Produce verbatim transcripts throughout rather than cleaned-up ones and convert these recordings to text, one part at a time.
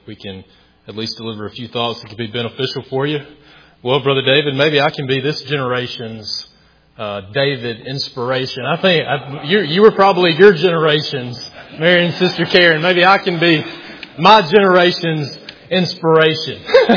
we can at least deliver a few thoughts that could be beneficial for you. Well, Brother David, maybe I can be this generation's uh, David inspiration. I think I, you, you were probably your generation's Mary and Sister Karen. Maybe I can be my generation's inspiration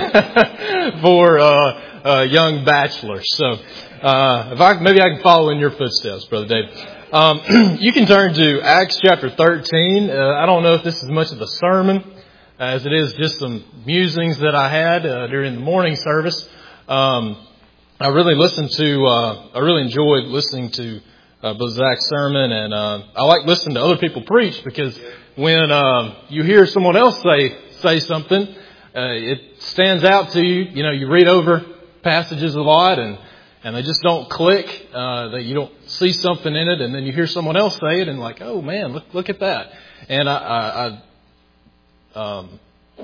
for uh, uh, young bachelors. So uh, if I maybe I can follow in your footsteps, Brother David. Um, you can turn to Acts chapter thirteen. Uh, I don't know if this is much of a sermon, as it is just some musings that I had uh, during the morning service. Um, I really listened to, uh, I really enjoyed listening to uh, Brother Zach's sermon, and uh, I like listening to other people preach, because when uh, you hear someone else say say something, uh, it stands out to you. You know, you read over passages a lot, and and they just don't click. Uh, that you don't see something in it, and then you hear someone else say it, and like, oh man, look look at that. And I, I, I um,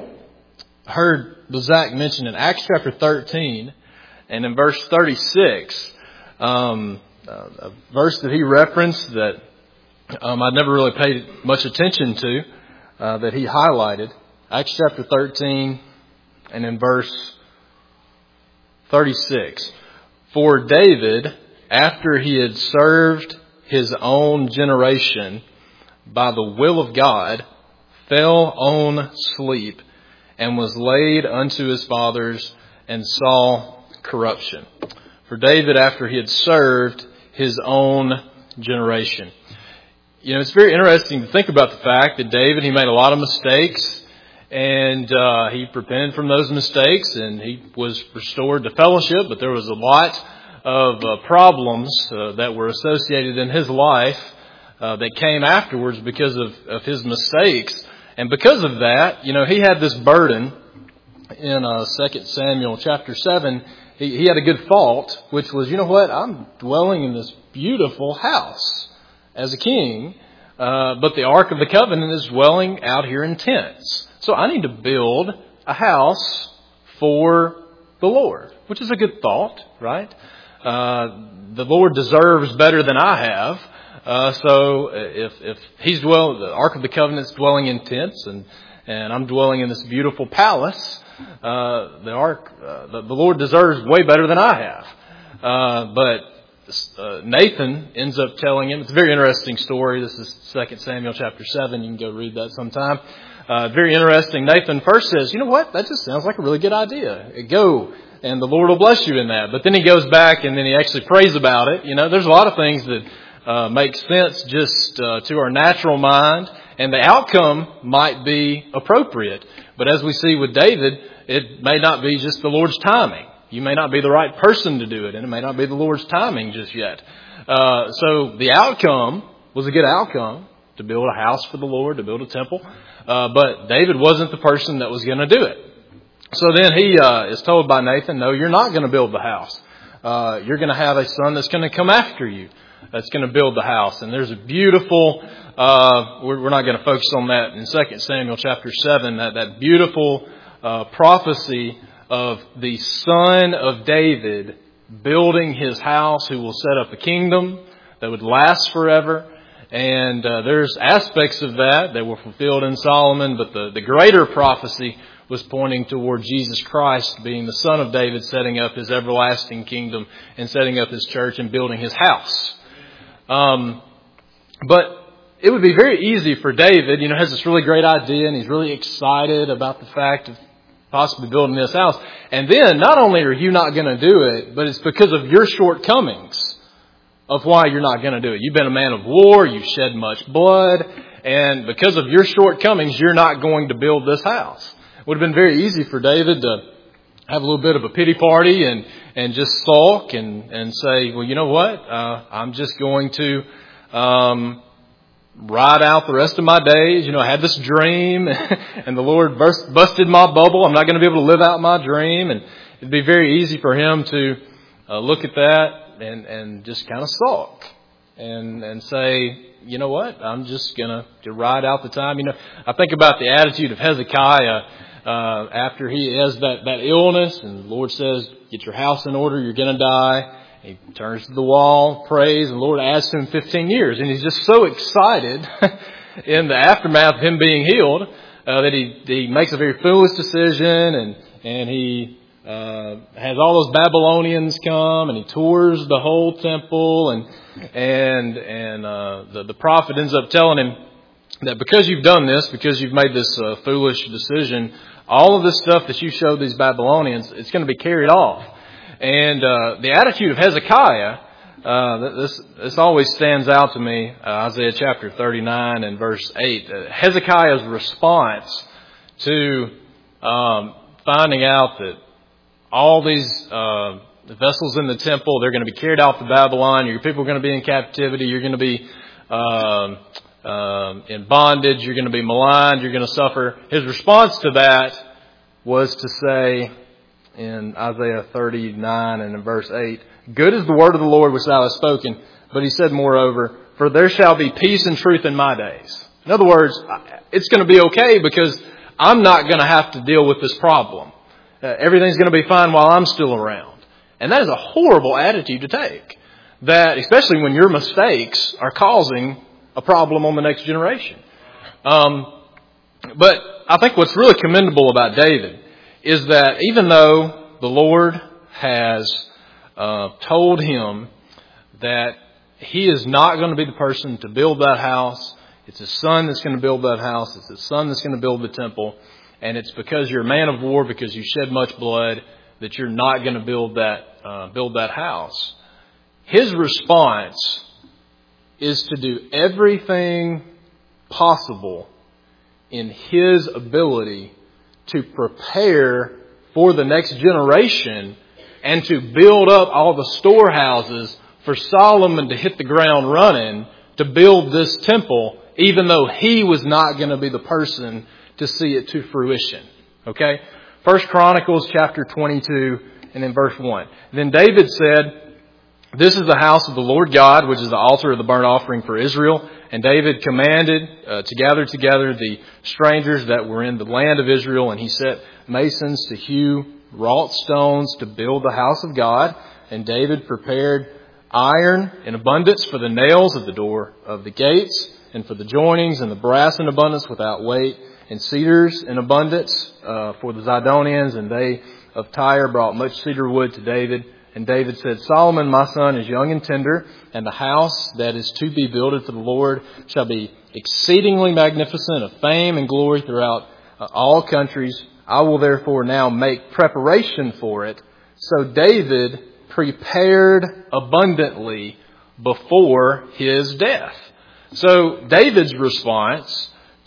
heard Zach mention in Acts chapter thirteen, and in verse thirty-six, um, uh, a verse that he referenced that um, I'd never really paid much attention to, uh, that he highlighted. Acts chapter thirteen, and in verse thirty-six. For David, after he had served his own generation by the will of God, fell on sleep and was laid unto his fathers and saw corruption. For David, after he had served his own generation. You know, it's very interesting to think about the fact that David, he made a lot of mistakes, and uh, he repented from those mistakes, and he was restored to fellowship, but there was a lot of uh, problems uh, that were associated in his life uh, that came afterwards because of, of his mistakes. And because of that, you know, he had this burden in uh, Second Samuel chapter seven. He, he had a good fault, which was, you know what, I'm dwelling in this beautiful house as a king, uh, but the Ark of the Covenant is dwelling out here in tents. So I need to build a house for the Lord, which is a good thought, right? Uh, the Lord deserves better than I have. Uh, so if, if He's dwelling, the Ark of the Covenant is dwelling in tents, and, and I'm dwelling in this beautiful palace, uh, the Ark, uh, the, the Lord deserves way better than I have. Uh, but uh, Nathan ends up telling him, it's a very interesting story. This is Second Samuel chapter seven. You can go read that sometime. Uh, very interesting. Nathan first says, you know what? That just sounds like a really good idea. Go, and the Lord will bless you in that. But then he goes back and then he actually prays about it. You know, there's a lot of things that uh, make sense just uh, to our natural mind, and the outcome might be appropriate. But as we see with David, it may not be just the Lord's timing. You may not be the right person to do it, and it may not be the Lord's timing just yet. Uh, so the outcome was a good outcome, to build a house for the Lord, to build a temple. Uh, but David wasn't the person that was going to do it. So then he uh, is told by Nathan, no, you're not going to build the house. Uh, you're going to have a son that's going to come after you, that's going to build the house. And there's a beautiful, uh, we're, we're not going to focus on that in Second Samuel chapter seven, that, that beautiful uh, prophecy of the son of David building his house, who will set up a kingdom that would last forever. And uh, there's aspects of that that were fulfilled in Solomon, but the, the greater prophecy was pointing toward Jesus Christ being the son of David, setting up his everlasting kingdom and setting up his church and building his house. Um, but it would be very easy for David, you know, has this really great idea, and he's really excited about the fact of possibly building this house. And then not only are you not going to do it, but it's because of your shortcomings of why you're not going to do it. You've been a man of war, you've shed much blood, and because of your shortcomings, you're not going to build this house. It would have been very easy for David to have a little bit of a pity party and, and just sulk and, and say, well, you know what? Uh, I'm just going to um, ride out the rest of my days. You know, I had this dream and the Lord burst, busted my bubble. I'm not going to be able to live out my dream. And it'd be very easy for him to uh, look at that and, and just kind of sulk and, and say, you know what, I'm just going to ride out the time. You know, I think about the attitude of Hezekiah uh, after he has that, that illness, and the Lord says, get your house in order, you're going to die. He turns to the wall, prays, and the Lord adds to him fifteen years. And he's just so excited in the aftermath of him being healed uh, that he, he makes a very foolish decision, and, and he uh, has all those Babylonians come, and he tours the whole temple, and and and uh, the, the prophet ends up telling him that because you've done this, because you've made this uh, foolish decision, all of this stuff that you showed these Babylonians, it's going to be carried off. And uh, the attitude of Hezekiah, uh, this this always stands out to me. Uh, Isaiah chapter thirty-nine and verse eight. Uh, Hezekiah's response to um, finding out that all these uh, vessels in the temple, they're going to be carried off to Babylon. Your people are going to be in captivity. You're going to be uh, uh, in bondage. You're going to be maligned. You're going to suffer. His response to that was to say in Isaiah thirty-nine and in verse eight, "Good is the word of the Lord which thou hast spoken." But he said, moreover, "For there shall be peace and truth in my days." In other words, it's going to be okay because I'm not going to have to deal with this problem. Uh, everything's going to be fine while I'm still around. And that is a horrible attitude to take. That, especially when your mistakes are causing a problem on the next generation. Um, but I think what's really commendable about David is that even though the Lord has uh, told him that he is not going to be the person to build that house, it's his son that's going to build that house, it's his son that's going to build the temple, and it's because you're a man of war, because you shed much blood, that you're not going to build that uh, build that house. His response is to do everything possible in his ability to prepare for the next generation and to build up all the storehouses for Solomon to hit the ground running to build this temple, even though he was not going to be the person to see it to fruition. Okay? First Chronicles chapter twenty-two and in verse one. Then David said, "This is the house of the Lord God, which is the altar of the burnt offering for Israel." And David commanded uh, to gather together the strangers that were in the land of Israel, and he set masons to hew wrought stones to build the house of God. And David prepared iron in abundance for the nails of the door of the gates, and for the joinings, and the brass in abundance without weight, and cedars in abundance uh, for the Zidonians. And they of Tyre brought much cedar wood to David. And David said, "Solomon, my son, is young and tender, and the house that is to be builded for the Lord shall be exceedingly magnificent, of fame and glory throughout uh, all countries. I will therefore now make preparation for it." So David prepared abundantly before his death. So David's response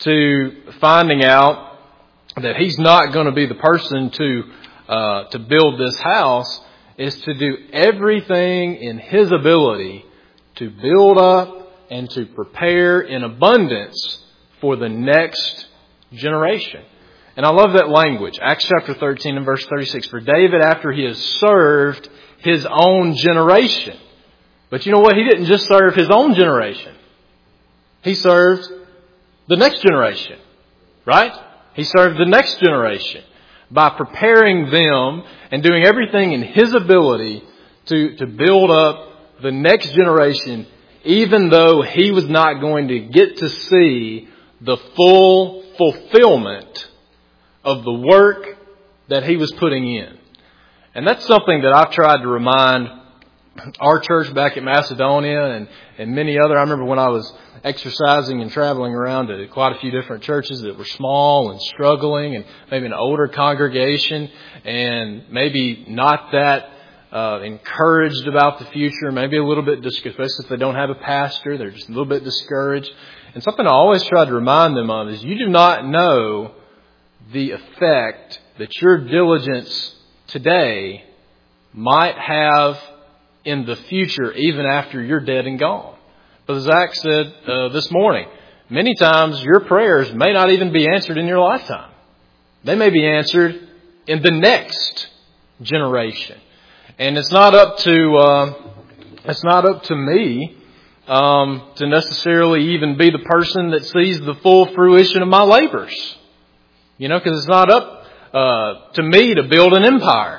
to finding out that he's not going to be the person to uh, to build this house is to do everything in his ability to build up and to prepare in abundance for the next generation. And I love that language. Acts chapter thirteen and verse thirty-six. "For David, after he has served his own generation." But you know what? He didn't just serve his own generation. He served the next generation. Right? He served the next generation by preparing them and doing everything in his ability to, to build up the next generation, even though he was not going to get to see the full fulfillment of the work that he was putting in. And that's something that I've tried to remind our church back at Macedonia and, and many other. I remember when I was exercising and traveling around to quite a few different churches that were small and struggling and maybe an older congregation and maybe not that uh, encouraged about the future, maybe a little bit discouraged, especially if they don't have a pastor. They're just a little bit discouraged. And something I always try to remind them of is you do not know the effect that your diligence today might have in the future, even after you're dead and gone. But as Zach said uh, this morning, many times your prayers may not even be answered in your lifetime. They may be answered in the next generation. And it's not up to uh, it's not up to me um, to necessarily even be the person that sees the full fruition of my labors. You know, because it's not up uh, to me to build an empire.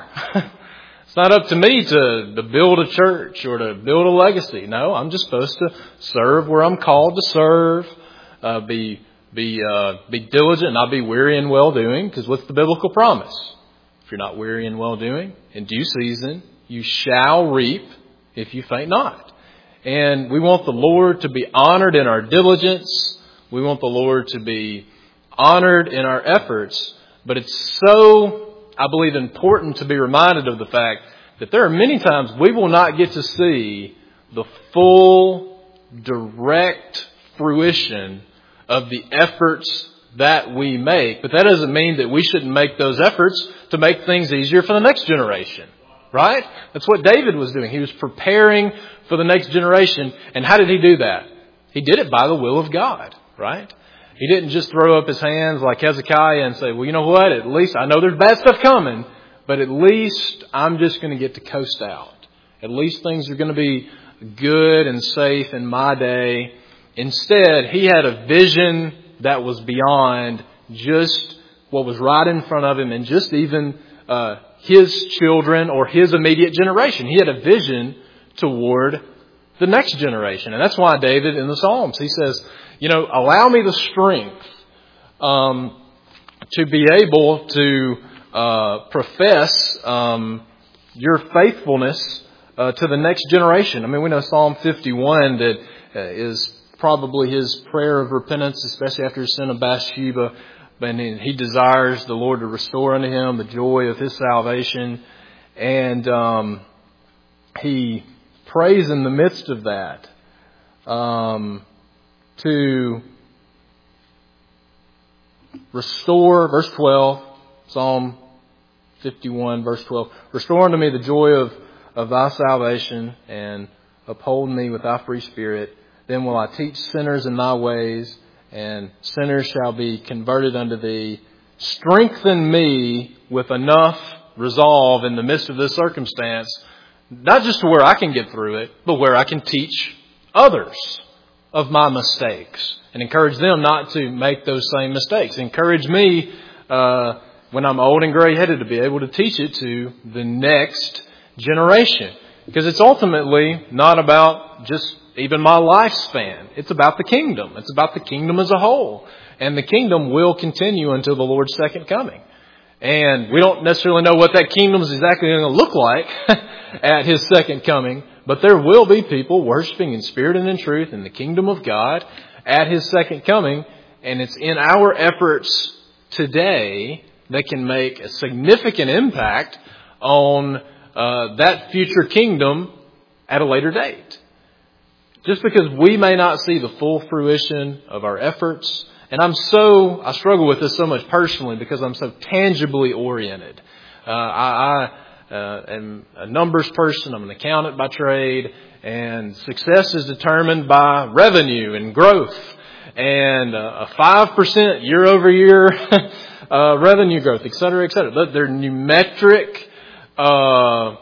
It's not up to me to, to build a church or to build a legacy. No, I'm just supposed to serve where I'm called to serve, uh, be be uh, be diligent, not be weary in well-doing, because what's the biblical promise? If you're not weary in well-doing, in due season, you shall reap if you faint not. And we want the Lord to be honored in our diligence. We want the Lord to be honored in our efforts. But it's so, I believe, important to be reminded of the fact that there are many times we will not get to see the full, direct fruition of the efforts that we make. But that doesn't mean that we shouldn't make those efforts to make things easier for the next generation. Right? That's what David was doing. He was preparing for the next generation. And how did he do that? He did it by the will of God. Right? He didn't just throw up his hands like Hezekiah and say, well, you know what? At least I know there's bad stuff coming, but at least I'm just going to get to coast out. At least things are going to be good and safe in my day. Instead, he had a vision that was beyond just what was right in front of him and just even uh, his children or his immediate generation. He had a vision toward the next generation. And that's why David in the Psalms, he says, you know, allow me the strength um, to be able to uh, profess um, your faithfulness uh, to the next generation. I mean, we know Psalm fifty-one that uh, is probably his prayer of repentance, especially after his sin of Bathsheba. And he desires the Lord to restore unto him the joy of his salvation. And um, he prays in the midst of that um, to restore, verse twelve, Psalm fifty-one, verse twelve, restore unto me the joy of, of thy salvation and uphold me with thy free spirit. Then will I teach sinners in thy ways, and sinners shall be converted unto thee. Strengthen me with enough resolve in the midst of this circumstance, not just to where I can get through it, but where I can teach others of my mistakes and encourage them not to make those same mistakes. Encourage me uh, when I'm old and gray-headed to be able to teach it to the next generation. Because it's ultimately not about just even my lifespan. It's about the kingdom. It's about the kingdom as a whole. And the kingdom will continue until the Lord's second coming. And we don't necessarily know what that kingdom is exactly going to look like at His second coming. But there will be people worshiping in spirit and in truth in the kingdom of God at His second coming. And it's in our efforts today that can make a significant impact on uh, that future kingdom at a later date. Just because we may not see the full fruition of our efforts. And I'm so, I struggle with this so much personally because I'm so tangibly oriented. Uh, I, I uh, am a numbers person. I'm an accountant by trade. And success is determined by revenue and growth. And uh, a five percent year over year uh, revenue growth, et cetera, et cetera. They're numeric uh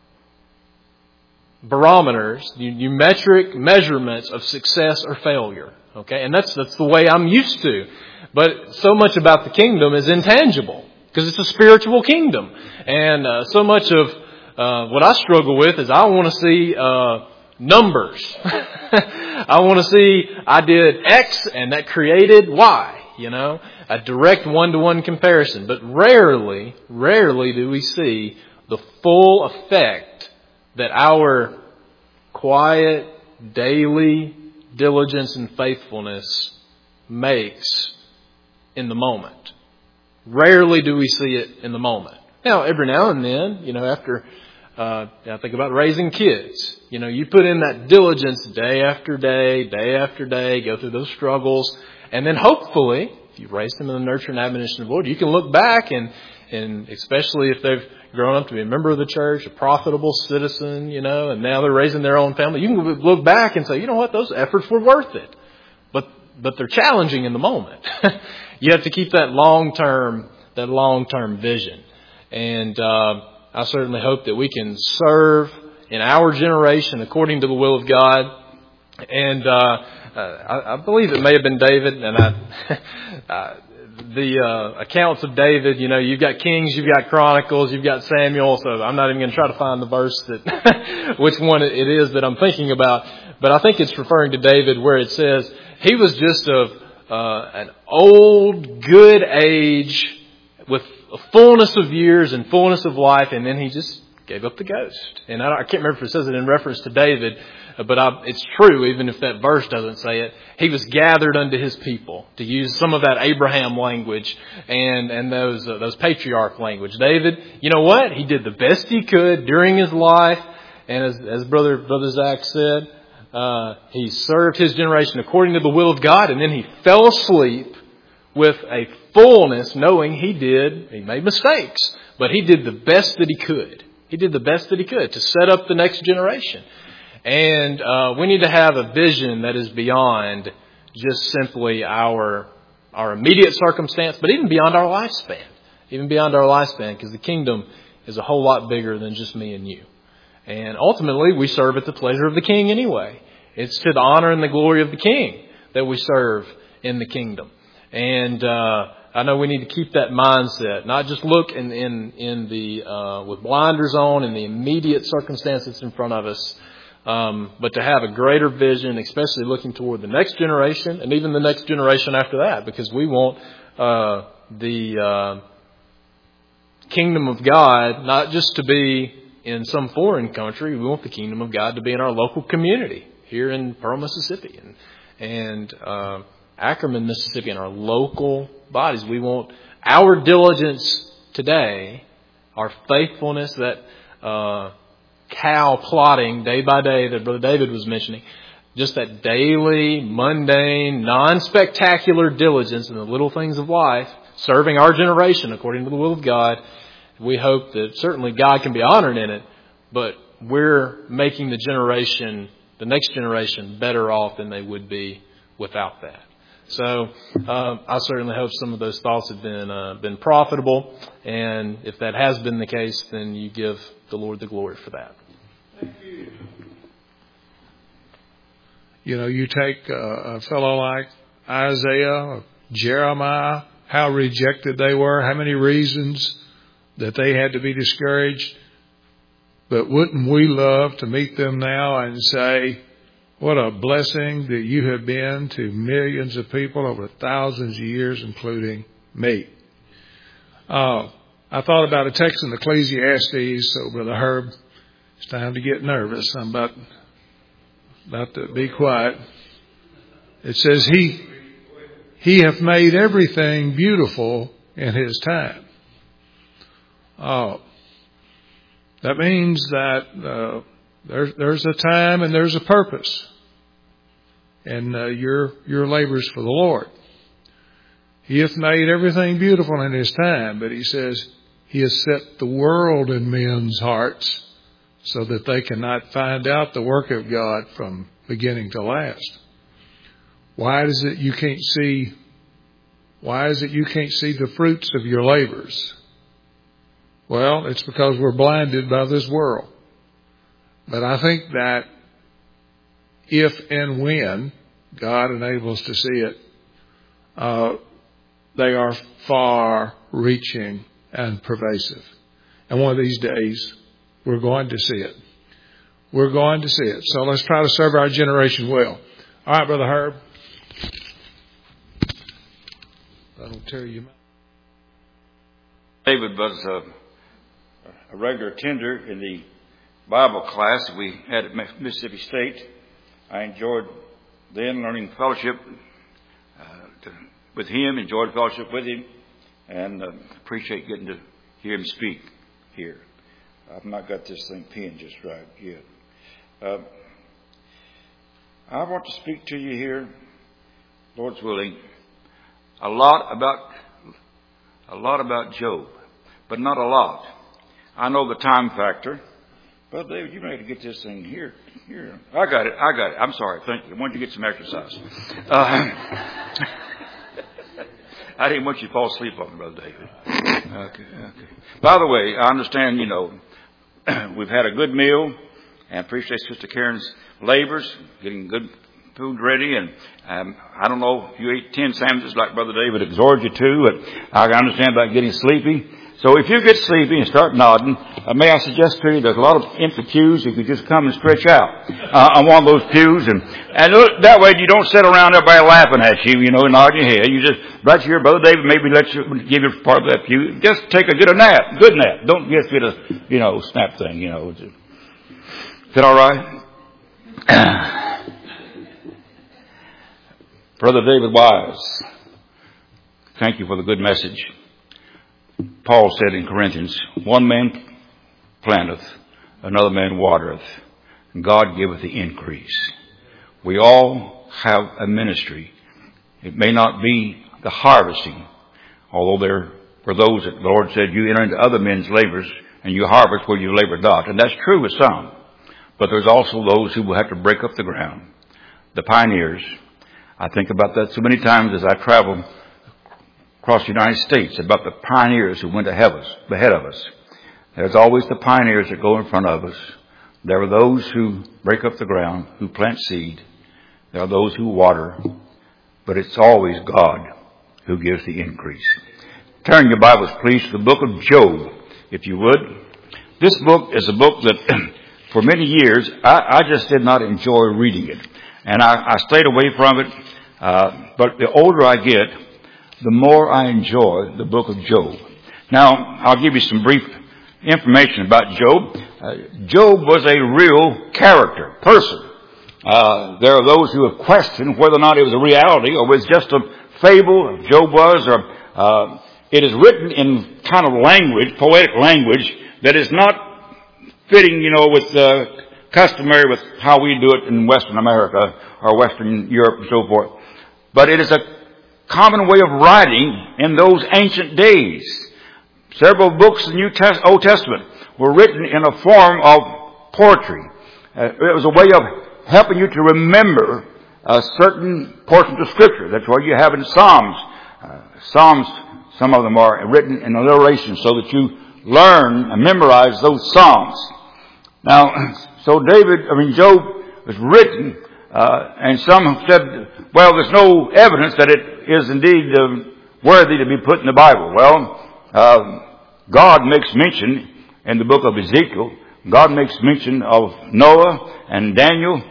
barometers, numeric measurements of success or failure. Okay, and that's that's the way I'm used to. But so much about the kingdom is intangible because it's a spiritual kingdom, and uh, so much of uh, what I struggle with is I want to see uh, numbers. I want to see I did X and that created Y. You know, a direct one-to-one comparison. But rarely, rarely do we see the full effect that our quiet, daily diligence and faithfulness makes in the moment. Rarely do we see it in the moment. Now, every now and then, you know, after, uh, I think about raising kids. You know, you put in that diligence day after day, day after day, go through those struggles. And then hopefully, if you've raised them in the nurture and admonition of the Lord, you can look back and, and especially if they've grown up to be a member of the church, a profitable citizen, you know, and now they're raising their own family. You can look back and say, you know what, those efforts were worth it. But but they're challenging in the moment. You have to keep that long-term, that long-term vision. And uh, I certainly hope that we can serve in our generation according to the will of God. And uh, uh, I, I believe it may have been David, and I... uh, the uh, accounts of David, you know, you've got Kings, you've got Chronicles, you've got Samuel, so I'm not even going to try to find the verse that which one it is that I'm thinking about. But I think it's referring to David where it says he was just of uh, an old, good age with a fullness of years and fullness of life, and then he just gave up the ghost. And I, I can't remember if it says it in reference to David, but I, it's true, even if that verse doesn't say it. He was gathered unto his people, to use some of that Abraham language and and those uh, those patriarch language. David, you know what? He did the best he could during his life, and as as brother brother Zach said, uh, he served his generation according to the will of God, and then he fell asleep with a fullness, knowing he did he made mistakes, but he did the best that he could. He did the best that he could to set up the next generation. And uh, we need to have a vision that is beyond just simply our our immediate circumstance, but even beyond our lifespan. Even beyond our lifespan, because the kingdom is a whole lot bigger than just me and you. And ultimately, we serve at the pleasure of the King anyway. It's to the honor and the glory of the King that we serve in the kingdom. And uh, I know we need to keep that mindset, not just look in in in the uh, with blinders on in the immediate circumstances in front of us, um, but to have a greater vision, especially looking toward the next generation and even the next generation after that, because we want uh, the uh, kingdom of God not just to be in some foreign country. We want the kingdom of God to be in our local community here in Pearl, Mississippi, and and uh, Ackerman, Mississippi, and our local bodies. We want our diligence today, our faithfulness, that uh, cow plodding day by day that Brother David was mentioning, just that daily, mundane, non-spectacular diligence in the little things of life, serving our generation according to the will of God. We hope that certainly God can be honored in it, but we're making the generation, the next generation, better off than they would be without that. So uh, I certainly hope some of those thoughts have been uh, been profitable, and if that has been the case, then you give the Lord the glory for that. Thank you. You know, you take uh, a fellow like Isaiah, Jeremiah, how rejected they were, how many reasons that they had to be discouraged. But wouldn't we love to meet them now and say, what a blessing that you have been to millions of people over thousands of years, including me. Uh, I thought about a text in Ecclesiastes, so Brother Herb, it's time to get nervous. I'm about, about to be quiet. It says, He, He hath made everything beautiful in His time. Uh, that means that uh, There's, there's a time and there's a purpose. And uh, your your labors for the Lord. He hath made everything beautiful in His time, but He says He has set the world in men's hearts so that they cannot find out the work of God from beginning to last. Why is it you can't see? Why is it you can't see the fruits of your labors? Well, it's because we're blinded by this world. But I think that if and when God enables to see it, uh, they are far-reaching and pervasive. And one of these days, we're going to see it. We're going to see it. So let's try to serve our generation well. All right, Brother Herb. That'll tear you. David was a, a regular attender in the Bible class we had at Mississippi State. I enjoyed then learning fellowship uh, to, with him, enjoyed fellowship with him, and uh, appreciate getting to hear him speak here. I've not got this thing pinned just right yet. Uh, I want to speak to you here, Lord's willing, a lot about a lot about Job, but not a lot. I know the time factor. Well, David, you may have to get this thing here. Here, I got it. I got it. I'm sorry. Thank you. I wanted you to get some exercise. Uh, I didn't want you to fall asleep on me, Brother David. Okay, okay. By the way, I understand, you know, we've had a good meal and appreciate Sister Karen's labors, getting good food ready. And um, I don't know if you ate ten sandwiches like Brother David exhorted you to, but I understand about getting sleepy. So if you get sleepy and start nodding, uh, may I suggest to you there's a lot of empty pews. You could just come and stretch out uh, on one of those pews. And, and that way you don't sit around everybody laughing at you, you know, nodding your head. You just, right here, Brother David, maybe let you, give you part of that pew. Just take a good nap, good nap. Don't just get a, you know, snap thing, you know. Is that all right? Brother David Wise, thank you for the good message. Paul said in Corinthians, one man planteth, another man watereth, and God giveth the increase. We all have a ministry. It may not be the harvesting, although there were those that the Lord said, you enter into other men's labors, and you harvest where you labor not. And that's true with some. But there's also those who will have to break up the ground. The pioneers. I think about that so many times as I travel across the United States, about the pioneers who went ahead of us, ahead of us. There's always the pioneers that go in front of us. There are those who break up the ground, who plant seed. There are those who water. But it's always God who gives the increase. Turn your Bibles, please, to the book of Job, if you would. This book is a book that for many years I, I just did not enjoy reading it. And I, I stayed away from it. Uh, but the older I get, the more I enjoy the book of Job. Now, I'll give you some brief information about Job. Uh, Job was a real character, person. Uh, there are those who have questioned whether or not it was a reality or was just a fable, Job was, or uh, it is written in kind of language, poetic language, that is not fitting, you know, with uh, customary with how we do it in Western America or Western Europe and so forth. But it is a common way of writing in those ancient days. Several books in the New Test- Old Testament were written in a form of poetry. Uh, it was a way of helping you to remember uh, certain portions of Scripture. That's why you have in Psalms. Uh, Psalms, some of them are written in alliteration so that you learn and memorize those Psalms. Now, so David, I mean, Job was written, uh, and some have said, well, there's no evidence that it is indeed uh, worthy to be put in the Bible. Well, uh, God makes mention in the book of Ezekiel. God makes mention of Noah and Daniel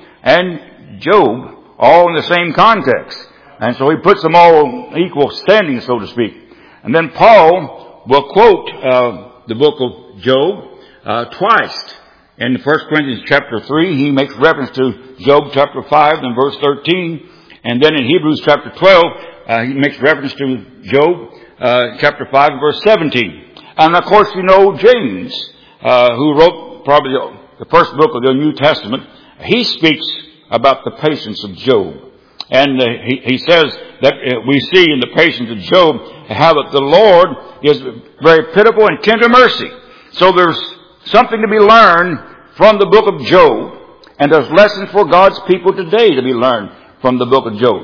and Job all in the same context. And so he puts them all equal standing, so to speak. And then Paul will quote uh, the book of Job uh, twice. In First Corinthians chapter three, he makes reference to Job chapter five and verse thirteen. And then in Hebrews chapter twelve, uh, he makes reference to Job uh, chapter five and verse seventeen. And of course, you know James, uh, who wrote probably the first book of the New Testament. He speaks about the patience of Job. And uh, he, he says that uh, we see in the patience of Job how that the Lord is very pitiful and tender mercy. So there's something to be learned from the book of Job. And there's lessons for God's people today to be learned from the book of Job.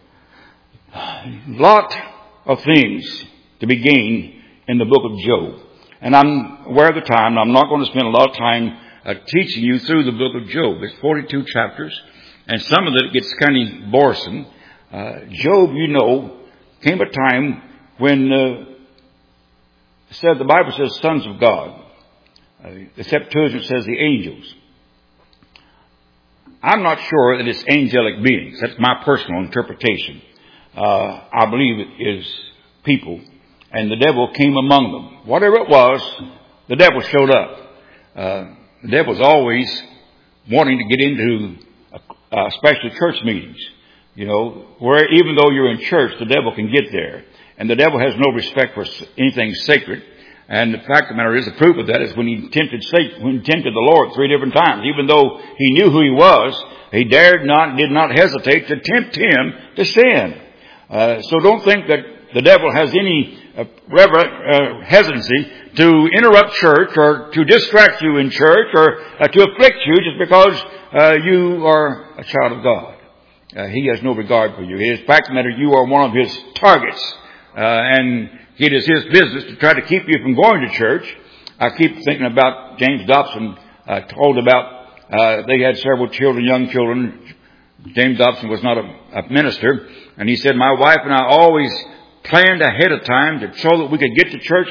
A lot of things to be gained in the book of Job. And I'm aware of the time, and I'm not going to spend a lot of time uh, teaching you through the book of Job. It's forty-two chapters, and some of it gets kind of boresome. Uh, Job, you know, came a time when uh, said the Bible says sons of God. Uh, the Septuagint says the angels. I'm not sure that it's angelic beings. That's my personal interpretation. Uh, I believe it is people. And the devil came among them. Whatever it was, the devil showed up. Uh, the devil's always wanting to get into, uh, especially church meetings. You know, where even though you're in church, the devil can get there. And the devil has no respect for anything sacred. And the fact of the matter is, the proof of that is when he tempted Satan, when he tempted the Lord three different times. Even though he knew who he was, he dared not, did not hesitate to tempt him to sin. Uh, so don't think that the devil has any uh, reverent uh, hesitancy to interrupt church or to distract you in church or uh, to afflict you just because uh, you are a child of God. Uh, he has no regard for you. In fact, matter you are one of his targets, uh, and it is his business to try to keep you from going to church. I keep thinking about James Dobson. Uh, told about uh, they had several children, young children. James Dobson was not a, a minister, and he said, "My wife and I always planned ahead of time to show that we could get to church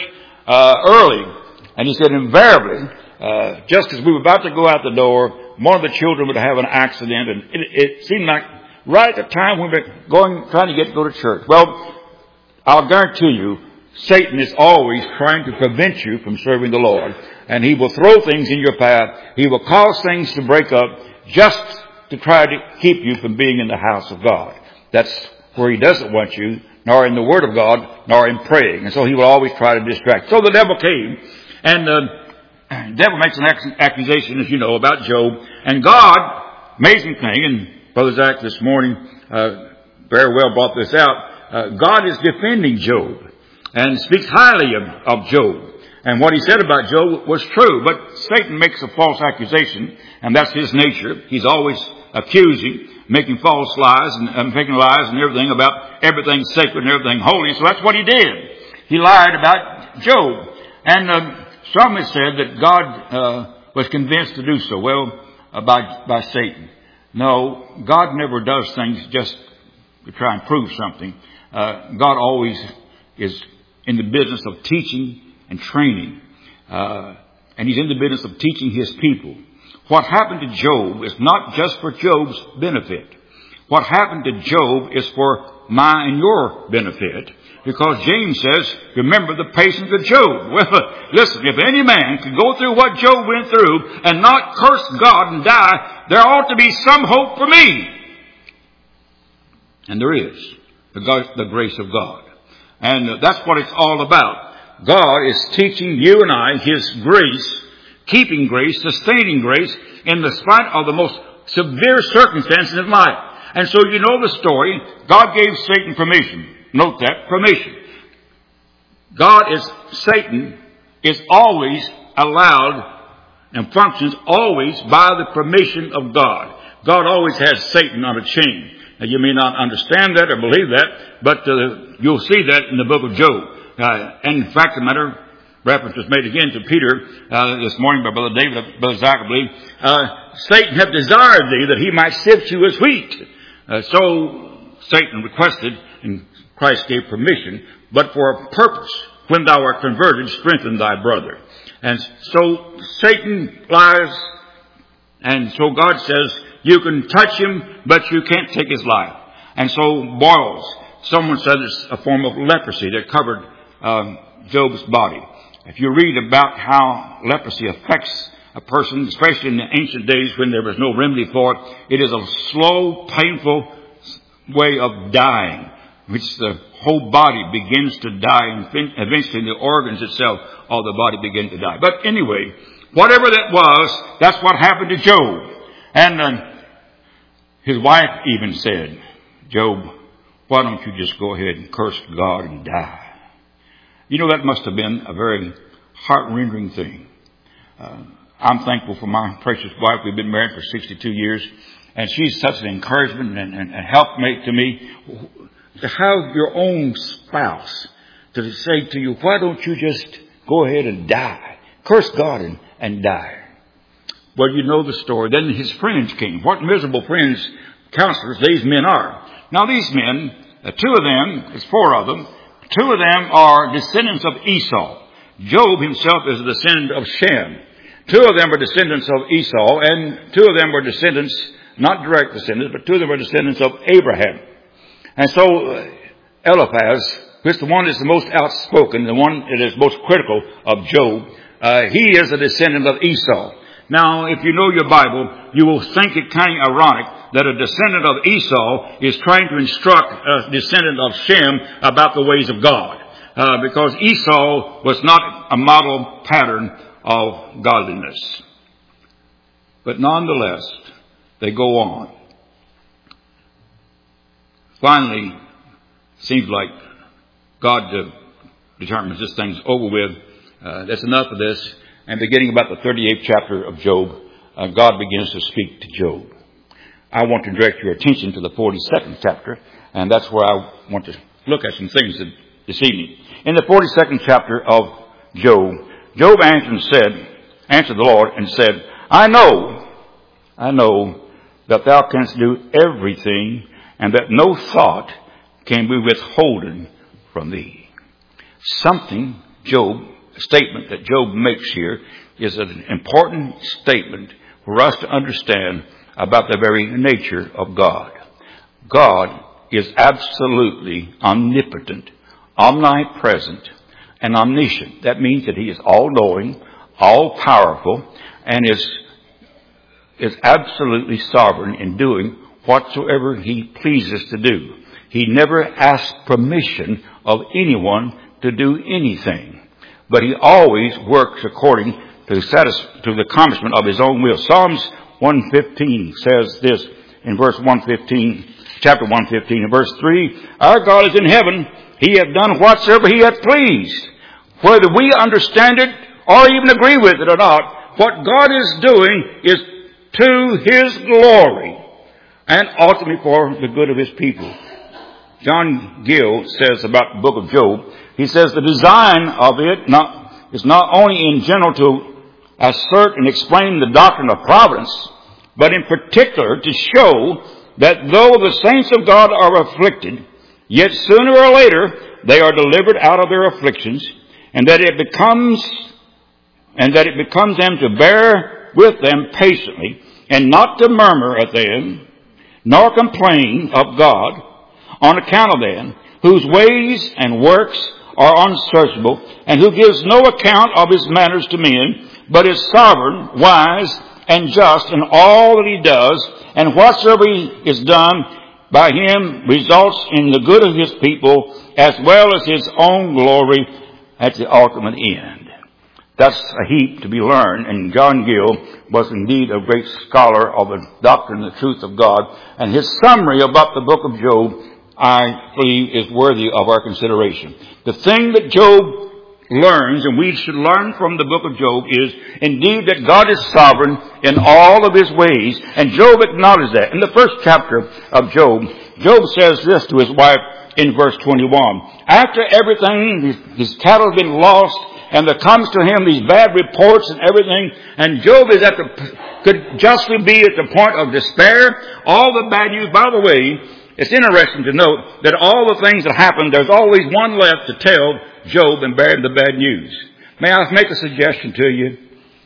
uh, early. And he said, invariably, uh, just as we were about to go out the door, one of the children would have an accident, and it, it seemed like right at the time when we were going, trying to get to go to church. Well, I'll guarantee you, Satan is always trying to prevent you from serving the Lord. And he will throw things in your path. He will cause things to break up just to try to keep you from being in the house of God. That's where he doesn't want you, nor in the Word of God, nor in praying. And so he will always try to distract. So the devil came, and uh, the devil makes an accusation, as you know, about Job. And God, amazing thing, and Brother Zach this morning uh, very well brought this out, uh, God is defending Job and speaks highly of, of Job. And what he said about Job was true. But Satan makes a false accusation, and that's his nature. He's always accusing, making false lies and, and making lies and everything about everything sacred and everything holy. So that's what he did. He lied about Job. And uh, some have said that God uh, was convinced to do so. Well, uh, by, by Satan. No, God never does things just to try and prove something. Uh, God always is in the business of teaching and training. Uh, and he's in the business of teaching his people. What happened to Job is not just for Job's benefit. What happened to Job is for my and your benefit. Because James says, remember the patience of Job. Well, listen, if any man could go through what Job went through and not curse God and die, there ought to be some hope for me. And there is. The, the grace of God. And that's what it's all about. God is teaching you and I His grace, keeping grace, sustaining grace in the spite of the most severe circumstances in life. And so you know the story. God gave Satan permission. Note that, permission. God is, Satan is always allowed and functions always by the permission of God. God always has Satan on a chain. Now you may not understand that or believe that, but uh, you'll see that in the book of Job. Uh, and in fact, the matter, reference was made again to Peter uh, this morning by Brother David, Brother Zach, I believe. Uh, Satan hath desired thee that he might sift you as wheat. Uh, so Satan requested, and Christ gave permission, but for a purpose. When thou art converted, strengthen thy brother. And so Satan lies, and so God says, you can touch him, but you can't take his life. And so boils. Someone said it's a form of leprosy that covered um, Job's body. If you read about how leprosy affects a person, especially in the ancient days when there was no remedy for it, it is a slow, painful way of dying, which the whole body begins to die, and eventually the organs itself of the body begin to die. But anyway, whatever that was, that's what happened to Job. And uh, his wife even said, Job, why don't you just go ahead and curse God and die? You know, that must have been a very heart-rending thing. Uh, I'm thankful for my precious wife. We've been married for sixty-two years. And she's such an encouragement and, and, and helpmate to me. To have your own spouse to say to you, why don't you just go ahead and die? Curse God and, and die. Well, you know the story. Then his friends came. What miserable friends, counselors, these men are. Now these men, uh, two of them, there's four of them, two of them are descendants of Esau. Job himself is a descendant of Shem. Two of them are descendants of Esau, and two of them were descendants, not direct descendants, but two of them were descendants of Abraham. And so uh, Eliphaz, who is the one that is the most outspoken, the one that is most critical of Job, uh, he is a descendant of Esau. Now, if you know your Bible, you will think it kind of ironic that a descendant of Esau is trying to instruct a descendant of Shem about the ways of God. Uh, because Esau was not a model pattern of godliness. But nonetheless, they go on. Finally, seems like God uh, determines this thing's over with. Uh, that's enough of this. And beginning about the thirty-eighth chapter of Job, uh, God begins to speak to Job. I want to direct your attention to the forty-second chapter, and that's where I want to look at some things this evening. In the forty-second chapter of Job, Job answered and said, answered the Lord and said, I know, I know that thou canst do everything, and that no thought can be withholden from thee. Something Job statement that Job makes here is an important statement for us to understand about the very nature of God. God is absolutely omnipotent, omnipresent, and omniscient. That means that He is all-knowing, all-powerful, and is, is absolutely sovereign in doing whatsoever He pleases to do. He never asks permission of anyone to do anything, but He always works according to the, satis- to the accomplishment of His own will. Psalms one fifteen says this in verse one fifteen, chapter one fifteen, in verse three, our God is in heaven. He hath done whatsoever He hath pleased. Whether we understand it or even agree with it or not, what God is doing is to His glory and ultimately for the good of His people. John Gill says about the book of Job, he says the design of it not, is not only in general to assert and explain the doctrine of providence, but in particular to show that though the saints of God are afflicted, yet sooner or later they are delivered out of their afflictions, and that it becomes and that it becomes them to bear with them patiently, and not to murmur at them, nor complain of God on account of them, whose ways and works are unsearchable, and who gives no account of His manners to men, but is sovereign, wise, and just in all that He does, and whatsoever is done by Him results in the good of His people, as well as His own glory at the ultimate end. That's a heap to be learned, and John Gill was indeed a great scholar of the doctrine and the truth of God, and his summary about the book of Job, I believe, is worthy of our consideration. The thing that Job learns, and we should learn from the book of Job, is indeed that God is sovereign in all of His ways, and Job acknowledged that. In the first chapter of Job, Job says this to his wife in verse twenty-one. After everything, his, his cattle have been lost, and there comes to him these bad reports and everything, and Job is at the, could justly be at the point of despair. All the bad news, by the way, it's interesting to note that all the things that happen, there's always one left to tell Job and bear him the bad news. May I make a suggestion to you?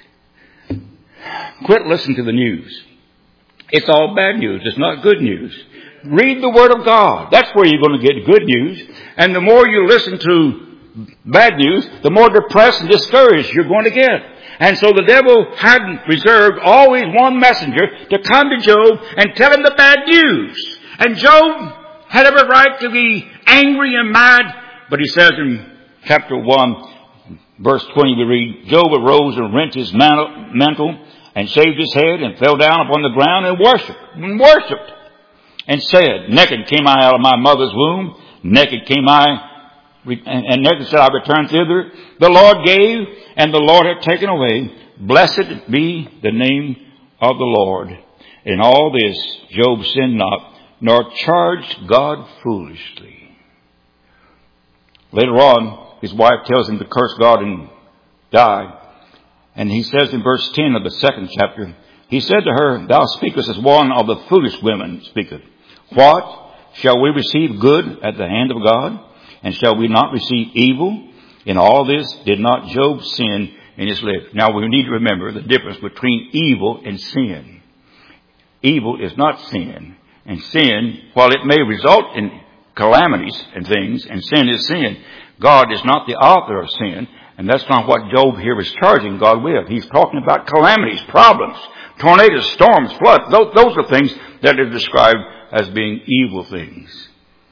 Quit listening to the news. It's all bad news. It's not good news. Read the Word of God. That's where you're going to get good news. And the more you listen to bad news, the more depressed and discouraged you're going to get. And so the devil had reserved always one messenger to come to Job and tell him the bad news. And Job had every right to be angry and mad. But he says in chapter one, verse twenty, we read, Job arose and rent his mantle and shaved his head and fell down upon the ground and worshipped, and worshipped, and said, naked came I out of my mother's womb, naked came I, and naked said I returned thither. The Lord gave, and the Lord hath taken away. Blessed be the name of the Lord. In all this Job sinned not, nor charged God foolishly. Later on, his wife tells him to curse God and die. And he says in verse ten of the second chapter, he said to her, thou speakest as one of the foolish women speaketh. What? Shall we receive good at the hand of God? And shall we not receive evil? In all this did not Job sin in his lips. Now we need to remember the difference between evil and sin. Evil is not sin. And sin, while it may result in calamities and things, and sin is sin, God is not the author of sin. And that's not what Job here is charging God with. He's talking about calamities, problems, tornadoes, storms, floods. Those, those are things that are described as being evil things.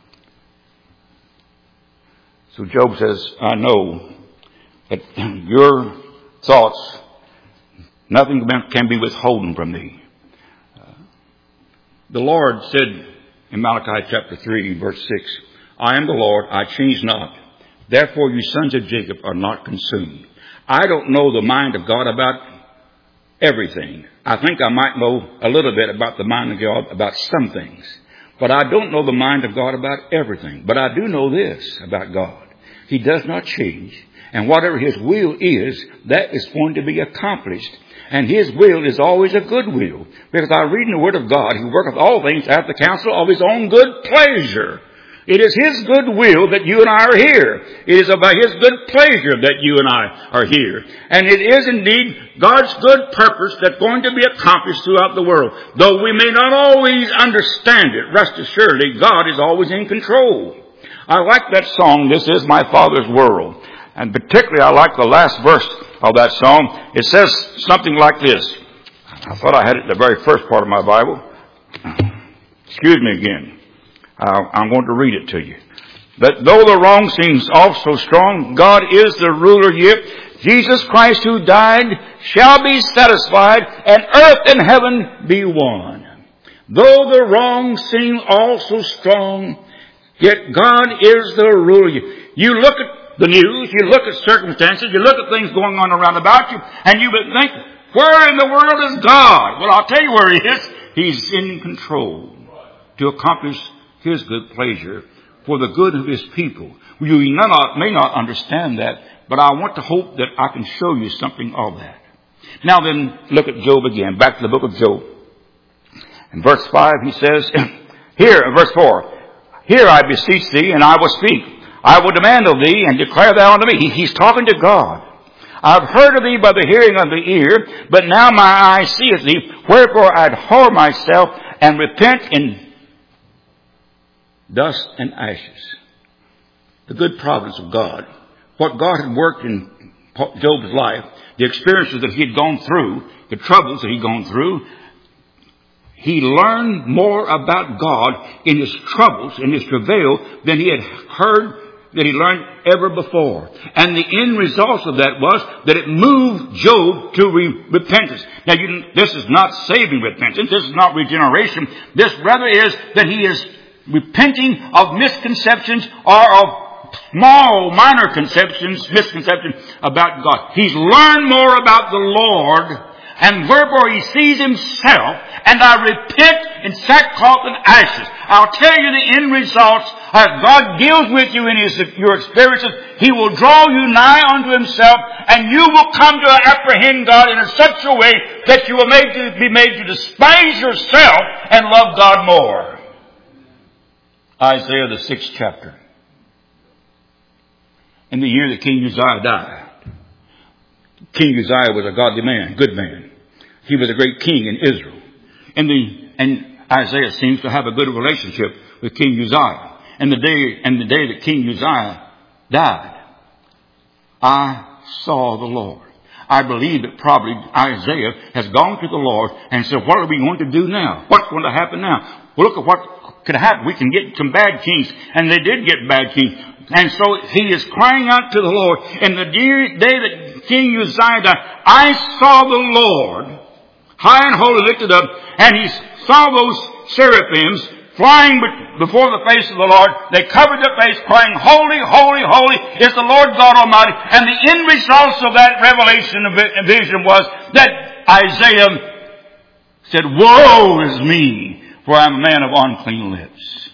So Job says, I know that your thoughts, nothing can be withholden from thee. Uh, the Lord said in Malachi chapter three, verse six, I am the Lord, I change not. Therefore you sons of Jacob are not consumed. I don't know the mind of God about everything. I think I might know a little bit about the mind of God about some things. But I don't know the mind of God about everything. But I do know this about God. He does not change. And whatever His will is, that is going to be accomplished. And His will is always a good will. Because I read in the Word of God, He worketh all things after the counsel of His own good pleasure. It is His good will that you and I are here. It is by His good pleasure that you and I are here. And it is indeed God's good purpose that's going to be accomplished throughout the world. Though we may not always understand it, rest assuredly, God is always in control. I like that song, This Is My Father's World. And particularly I like the last verse of that song. It says something like this. I thought I had it in the very first part of my Bible. Excuse me again. Uh, I'm going to read it to you. That though the wrong seems also strong, God is the ruler yet. Jesus Christ who died shall be satisfied, and earth and heaven be one. Though the wrong seem also strong, yet God is the ruler. You look at the news, you look at circumstances, you look at things going on around about you, and you would think, where in the world is God? Well, I'll tell you where He is. He's in control to accomplish His good pleasure for the good of His people. You may not, may not understand that, but I want to hope that I can show you something of that. Now then, look at Job again. Back to the book of Job. In verse five, he says, here, in verse four, here I beseech thee, and I will speak. I will demand of thee, and declare thou unto me. He, he's talking to God. I've heard of thee by the hearing of the ear, but now my eye seeth thee. Wherefore I'd abhor myself, and repent in dust and ashes. The good providence of God. What God had worked in Job's life, the experiences that he had gone through, the troubles that he'd gone through, he learned more about God in his troubles, in his travail, than he had heard, that he learned ever before. And the end result of that was that it moved Job to re- repentance. Now, you, this is not saving repentance. This is not regeneration. This rather is that he is repenting of misconceptions or of small, minor conceptions, misconceptions about God. He's learned more about the Lord, and wherefore he sees himself, and I repent in sackcloth and ashes. I'll tell you the end results. As God deals with you in his, your experiences, He will draw you nigh unto Himself, and you will come to apprehend God in such a way that you will made to, be made to despise yourself and love God more. Isaiah the sixth chapter. In the year that King Uzziah died. King Uzziah was a godly man, good man. He was a great king in Israel. And the, and Isaiah seems to have a good relationship with King Uzziah. And the day, and the day that King Uzziah died, I saw the Lord. I believe that probably Isaiah has gone to the Lord and said, what are we going to do now? What's going to happen now? Well, look at what could happen. We can get some bad kings. And they did get bad kings. And so he is crying out to the Lord. And the day that King Uzziah died, I saw the Lord high and holy lifted up, and he saw those seraphims flying before the face of the Lord. They covered their face, crying, holy, holy, holy is the Lord God Almighty. And the end results of that revelation and vision was that Isaiah said, woe is me, for I am a man of unclean lips.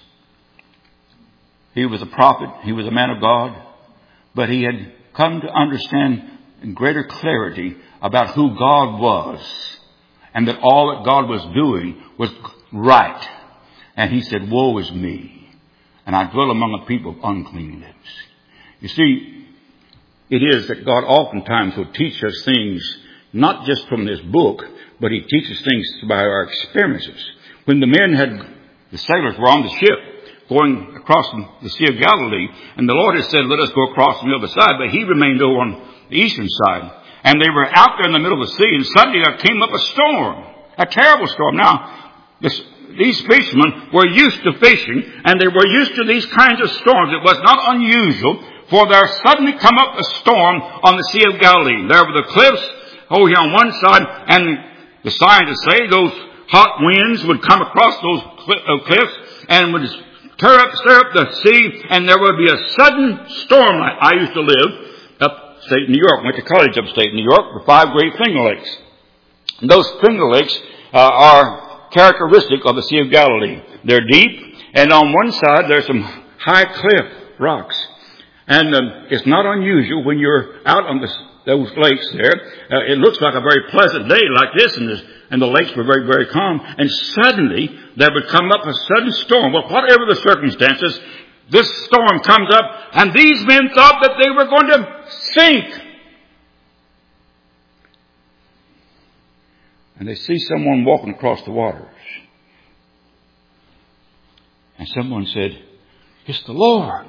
He was a prophet. He was a man of God. But he had come to understand in greater clarity about who God was, and that all that God was doing was right. And he said, woe is me, and I dwell among a people of unclean lips. You see, it is that God oftentimes will teach us things, not just from this book, but He teaches things by our experiences. When the men had, the sailors were on the ship going across the Sea of Galilee, and the Lord had said, let us go across on the other side, but He remained over on the eastern side. And they were out there in the middle of the sea, and suddenly there came up a storm, a terrible storm. Now, this, these fishermen were used to fishing, and they were used to these kinds of storms. It was not unusual for there suddenly come up a storm on the Sea of Galilee. There were the cliffs over here on one side, and the scientists say those hot winds would come across those cliffs and would stir up, stir up the sea, and there would be a sudden storm. I used to live upstate New York, went to college upstate New York, the five great Finger Lakes. And those Finger Lakes uh, are characteristic of the Sea of Galilee. They're deep, and on one side there's some high cliff rocks. And um, it's not unusual when you're out on the, those lakes there. Uh, it looks like a very pleasant day like this, and, this, and the lakes were very, very calm. And suddenly there would come up a sudden storm. Well, whatever the circumstances, This storm comes up, and these men thought that they were going to sink. And they see someone walking across the waters. And someone said, "It's the Lord."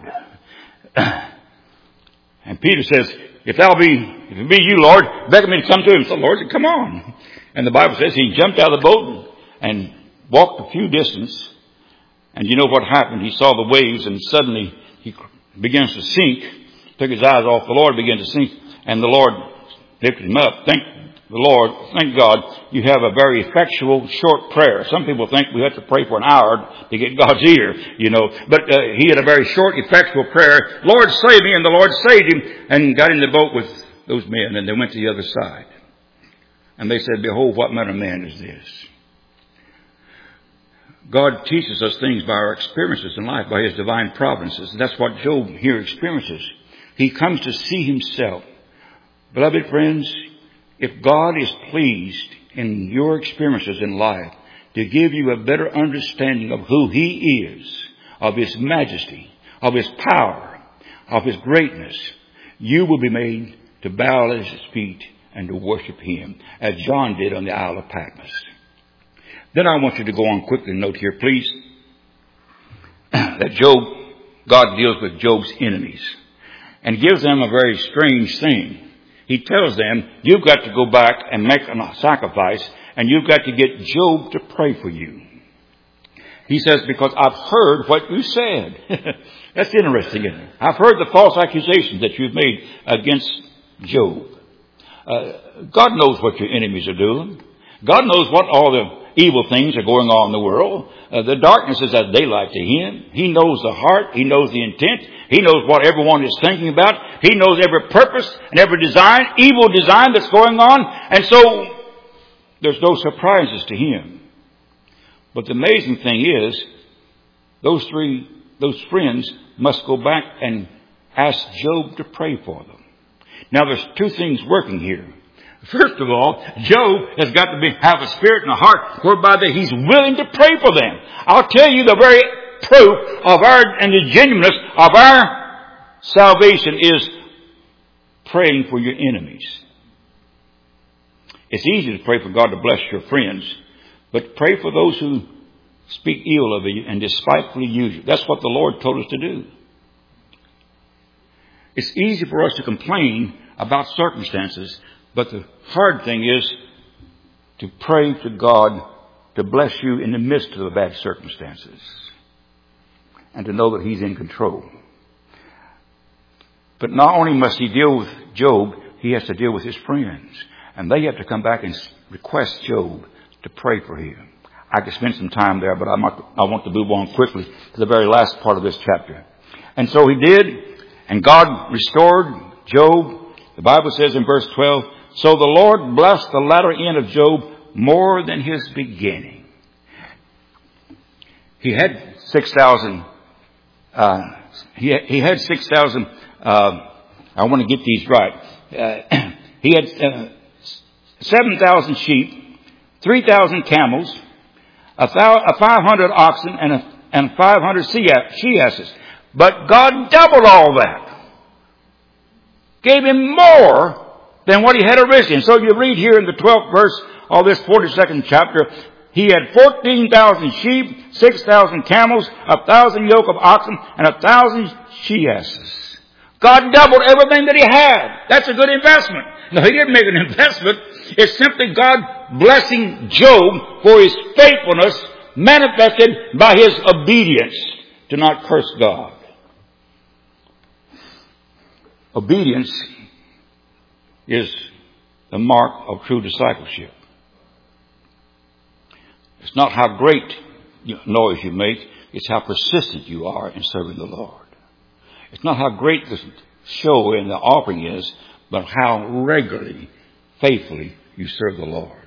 And Peter says, if that'll be, if it be you, Lord, beckon me to come to him. So the Lord said, "Come on." And the Bible says he jumped out of the boat and walked a few distance. And you know what happened? He saw the waves, and suddenly he begins to sink. Took his eyes off the Lord, began to sink. And the Lord lifted him up. Thank the Lord, thank God, you have a very effectual, short prayer. Some people think we have to pray for an hour to get God's ear, you know. But uh, he had a very short, effectual prayer. "Lord, save me." And the Lord saved him and got in the boat with those men. And they went to the other side. And they said, "Behold, what manner of man is this?" God teaches us things by our experiences in life, by his divine providences. And that's what Job here experiences. He comes to see himself. Beloved friends, if God is pleased in your experiences in life to give you a better understanding of who he is, of his majesty, of his power, of his greatness, you will be made to bow at his feet and to worship him, as John did on the Isle of Patmos. Then I want you to go on quickly and note here, please, that Job, God deals with Job's enemies and gives them a very strange thing. He tells them, you've got to go back and make a sacrifice, and you've got to get Job to pray for you. He says, because I've heard what you said. That's interesting, isn't it? I've heard the false accusations that you've made against Job. Uh, God knows what your enemies are doing. God knows what all the evil things are going on in the world. Uh, the darkness is as daylight to him. He knows the heart. He knows the intent. He knows what everyone is thinking about. He knows every purpose and every design, evil design that's going on. And so there's no surprises to him. But the amazing thing is, those three, those friends must go back and ask Job to pray for them. Now there's two things working here. First of all, Job has got to be, have a spirit and a heart whereby that he's willing to pray for them. I'll tell you, the very proof of our, and the genuineness of our salvation is praying for your enemies. It's easy to pray for God to bless your friends, but pray for those who speak ill of you and despitefully use you. That's what the Lord told us to do. It's easy for us to complain about circumstances, but the hard thing is to pray to God to bless you in the midst of the bad circumstances and to know that he's in control. But not only must he deal with Job, he has to deal with his friends. And they have to come back and request Job to pray for him. I could spend some time there, but I want to move on quickly to the very last part of this chapter. And so he did, and God restored Job. The Bible says in verse twelve, so the Lord blessed the latter end of Job more than his beginning. He had six thousand, uh, he, he had six thousand, uh, I want to get these right. Uh, he had uh, seven thousand sheep, three thousand camels, a, thou, a five hundred oxen, and, a, and five hundred she-asses. But God doubled all that. Gave him more than what he had originally. And so you read here in the twelfth verse of this forty-second chapter, he had fourteen thousand sheep, six thousand camels, a thousand yoke of oxen, and a thousand she-asses. God doubled everything that he had. That's a good investment. No, he didn't make an investment. It's simply God blessing Job for his faithfulness manifested by his obedience to not curse God. Obedience is the mark of true discipleship. It's not how great noise you make, it's how persistent you are in serving the Lord. It's not how great the show and the offering is, but how regularly, faithfully you serve the Lord.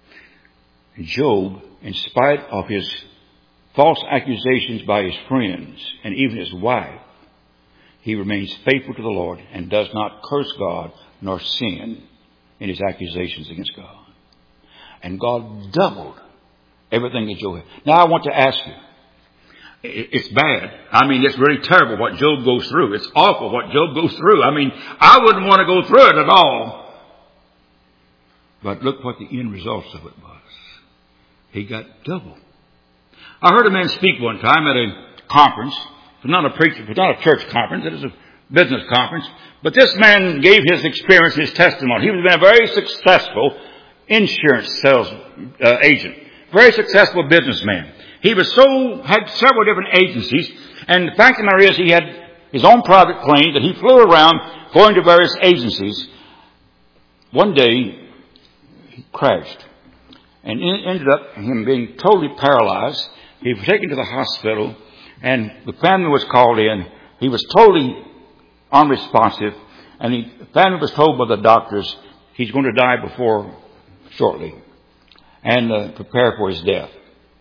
Job, in spite of his false accusations by his friends and even his wife, he remains faithful to the Lord and does not curse God nor sin in his accusations against God. And God doubled everything that Job had. Now I want to ask you, It's bad. I mean, it's really terrible what Job goes through. It's awful what Job goes through. I mean, I wouldn't want to go through it at all. But look what the end results of it was. He got double. I heard a man speak one time at a conference. It was not a preacher, it was not a church conference. It was a business conference. But this man gave his experience, his testimony. He was a very successful insurance sales uh, agent. Very successful businessman. He was so, had several different agencies. And the fact of the matter is he had his own private plane that he flew around going to various agencies. One day, he crashed. And it ended up him being totally paralyzed. He was taken to the hospital. And the family was called in. He was totally unresponsive. And he, the family was told by the doctors he's going to die before shortly. And uh, prepare for his death.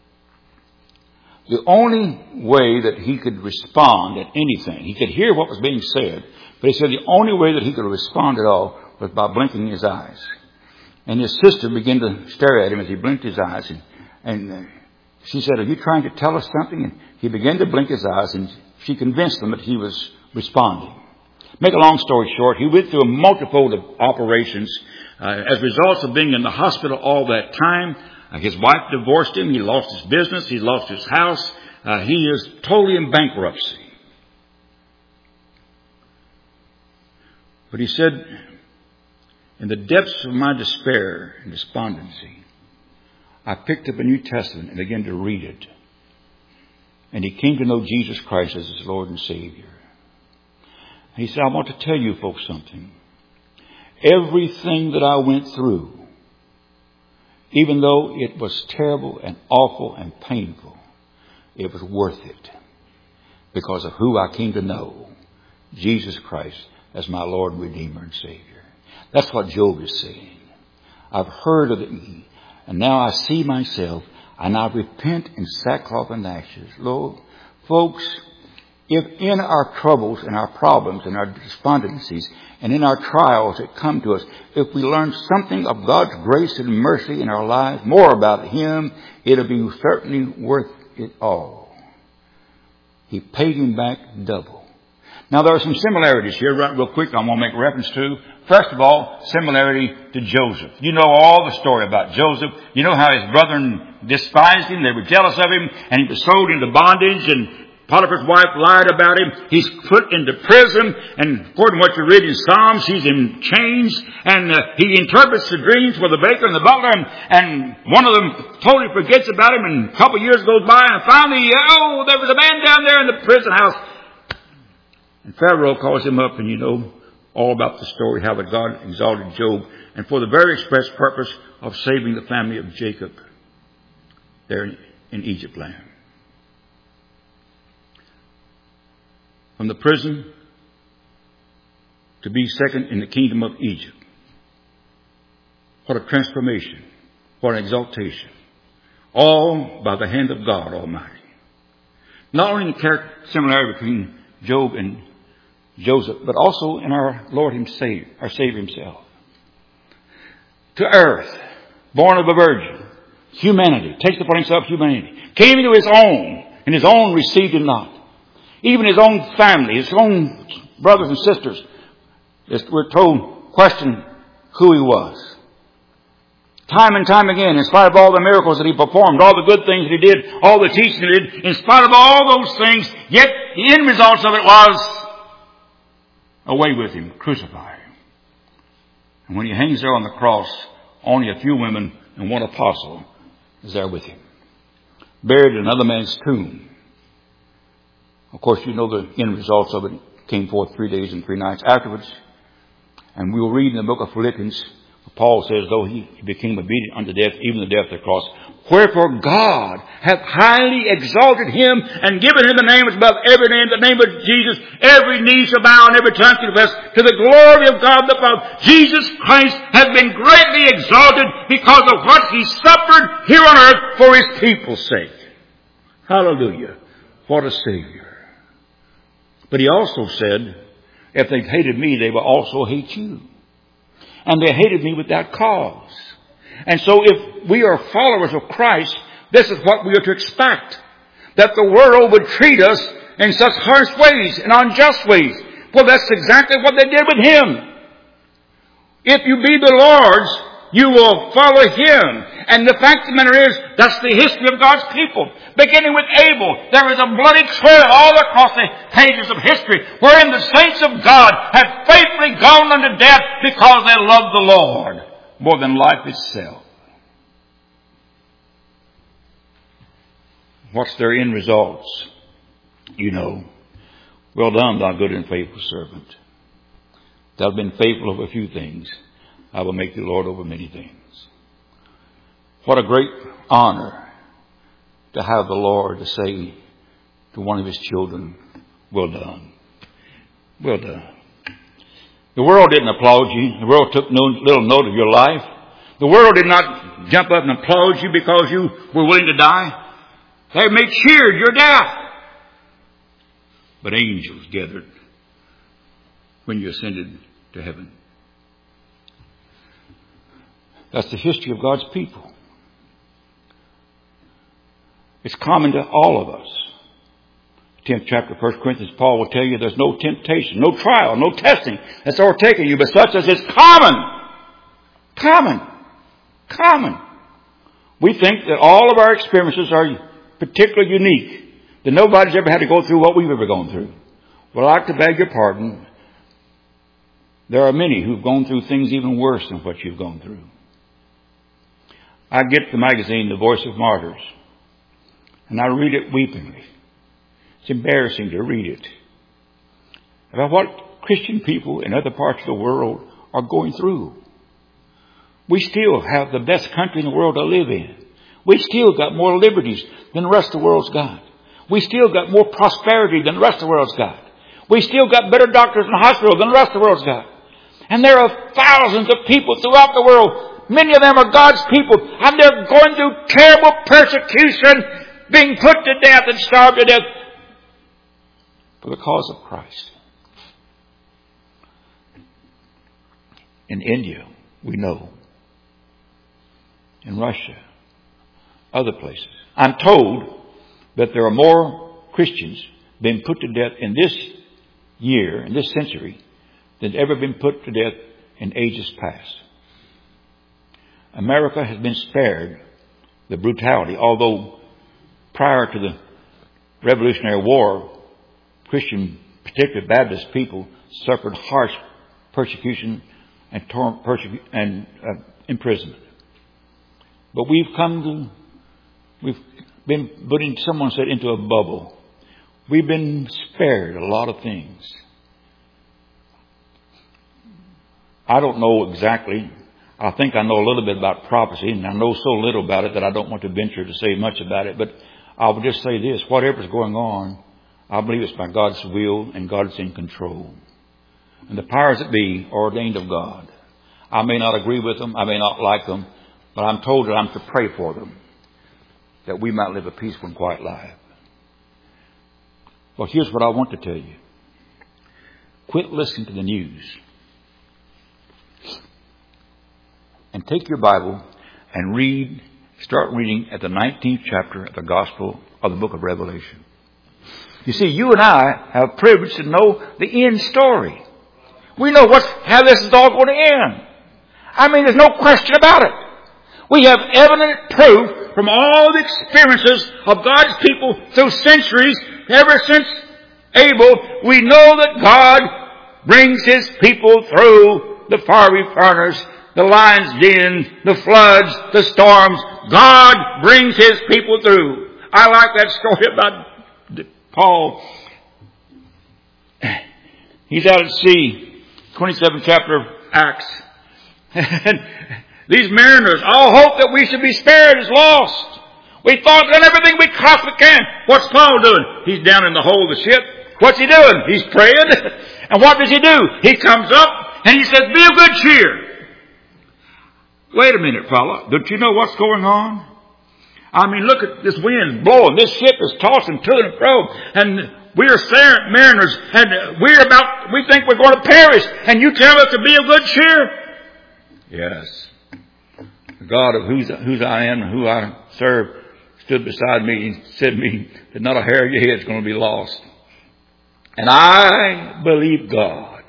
The only way that he could respond at anything, he could hear what was being said, but he said the only way that he could respond at all was by blinking his eyes. And his sister began to stare at him as he blinked his eyes. And, and uh, she said, "Are you trying to tell us something?" And he began to blink his eyes, and she convinced him that he was responding. Make a long story short, he went through a multiple of operations uh, as results of being in the hospital all that time. Uh, his wife divorced him. He lost his business. He lost his house. Uh, he is totally in bankruptcy. But he said, in the depths of my despair and despondency, I picked up a New Testament and began to read it. And he came to know Jesus Christ as his Lord and Savior. And he said, I want to tell you folks something. Everything that I went through, even though it was terrible and awful and painful, it was worth it because of who I came to know, Jesus Christ as my Lord, Redeemer, and Savior. That's what Job is saying. I've heard of it, and now I see myself, and I repent in sackcloth and ashes. Lord, folks, if in our troubles and our problems and our despondencies and in our trials that come to us, if we learn something of God's grace and mercy in our lives, more about Him, it'll be certainly worth it all. He paid him back double. Now there are some similarities here, right real quick, I want to make reference to. First of all, similarity to Joseph. You know all the story about Joseph. You know how his brethren despised him, they were jealous of him, and he was sold into bondage, and Potiphar's wife lied about him. He's put into prison, and according to what you read in Psalms, he's in chains, and uh, he interprets the dreams for the baker and the butler, and, and one of them totally forgets about him, and a couple of years goes by, and finally, oh, there was a man down there in the prison house. And Pharaoh calls him up, and you know all about the story, how that God exalted Job, and for the very express purpose of saving the family of Jacob there in Egypt land. From the prison to be second in the kingdom of Egypt. What a transformation. What an exaltation. All by the hand of God Almighty. Not only in the similarity between Job and Joseph, but also in our Lord Himself, our Savior Himself. To earth, born of a virgin, humanity, takes upon Himself humanity, came into His own, and His own received Him not. Even His own family, His own brothers and sisters, we're told, question who He was. Time and time again, in spite of all the miracles that He performed, all the good things that He did, all the teaching that He did, in spite of all those things, yet the end results of it was away with Him, crucify Him. And when He hangs there on the cross, only a few women and one apostle is there with Him. Buried in another man's tomb. Of course, you know the end results of it came forth three days and three nights afterwards. And we will read in the book of Philippians, Paul says, though he became obedient unto death, even the death of the cross, wherefore God hath highly exalted Him and given Him the name which is above every name, the name of Jesus. Every knee shall bow and every tongue confess to the glory of God the Father. Jesus Christ has been greatly exalted because of what He suffered here on earth for His people's sake. Hallelujah. What a Savior. But He also said, if they've hated me, they will also hate you. And they hated me without cause. And so if we are followers of Christ, this is what we are to expect. that the world would treat us in such harsh ways and unjust ways. Well, that's exactly what they did with him. If you be the Lord's, you will follow him. And the fact of the matter is, that's the history of God's people. Beginning with Abel, there is a bloody trail all across the pages of history wherein the saints of God have faithfully gone unto death because they love the Lord more than life itself. What's their end results? You know. Well done, thou good and faithful servant. Thou hast been faithful over a few things. I will make thee Lord over many things. What a great honor to have the Lord to say to one of his children, well done. Well done. The world didn't applaud you. The world took no little note of your life. The world did not jump up and applaud you because you were willing to die. They may cheered your death. But angels gathered when you ascended to heaven. That's the history of God's people. It's common to all of us. tenth chapter of First Corinthians, Paul will tell you there's no temptation, no trial, no testing that's overtaken you, but such as is common. Common. Common. We think that all of our experiences are particularly unique, that nobody's ever had to go through what we've ever gone through. Well, I'd like to beg your pardon. There are many who've gone through things even worse than what you've gone through. I get the magazine, The Voice of Martyrs, and I read it weepingly. It's embarrassing to read it about what Christian people in other parts of the world are going through. We still have the best country in the world to live in. We still got more liberties than the rest of the world's got. We still got more prosperity than the rest of the world's got. We still got better doctors in the hospital than the rest of the world's got. And there are thousands of people throughout the world. Many of them are God's people. And they're going through terrible persecution, being put to death and starved to death for the cause of Christ. In India, we know. In Russia, other places. I'm told that there are more Christians being put to death in this year, in this century, than ever been put to death in ages past. America has been spared the brutality, although prior to the Revolutionary War, Christian, particularly Baptist people, suffered harsh persecution and, tor- persecu- and uh, imprisonment. But we've come to, we've been put in, someone said, into a bubble. We've been spared a lot of things. I don't know exactly. I think I know a little bit about prophecy, and I know so little about it that I don't want to venture to say much about it. But I will just say this. Whatever's going on, I believe it's by God's will, and God's in control. And the powers that be are ordained of God. I may not agree with them. I may not like them. But I'm told that I'm to pray for them, that we might live a peaceful and quiet life. Well, here's what I want to tell you. Quit listening to the news. And take your Bible and read, start reading at the nineteenth chapter of the Gospel of the book of Revelation. You see, you and I have privilege to know the end story. We know what's, how this is all going to end. I mean, there's no question about it. We have evident proof from all the experiences of God's people through centuries, ever since Abel. We know that God brings His people through the fiery furnace, the lion's den, the floods, the storms. God brings His people through. I like that story about Paul. He's out at sea, twenty-seventh chapter of Acts. And these mariners all hope that we should be spared is lost. We thought done everything we possibly can. What's Paul doing? He's down in the hold of the ship. What's he doing? He's praying. And what does he do? He comes up and he says, be of good cheer. Wait a minute, fella. Don't you know what's going on? I mean, look at this wind blowing. This ship is tossing to and fro. And we are mariners. And we're about, we think we're going to perish. And you tell us to be of good cheer? Yes. The God of whose, whose I am and who I serve stood beside me and said to me that not a hair of your head is going to be lost. And I believe God.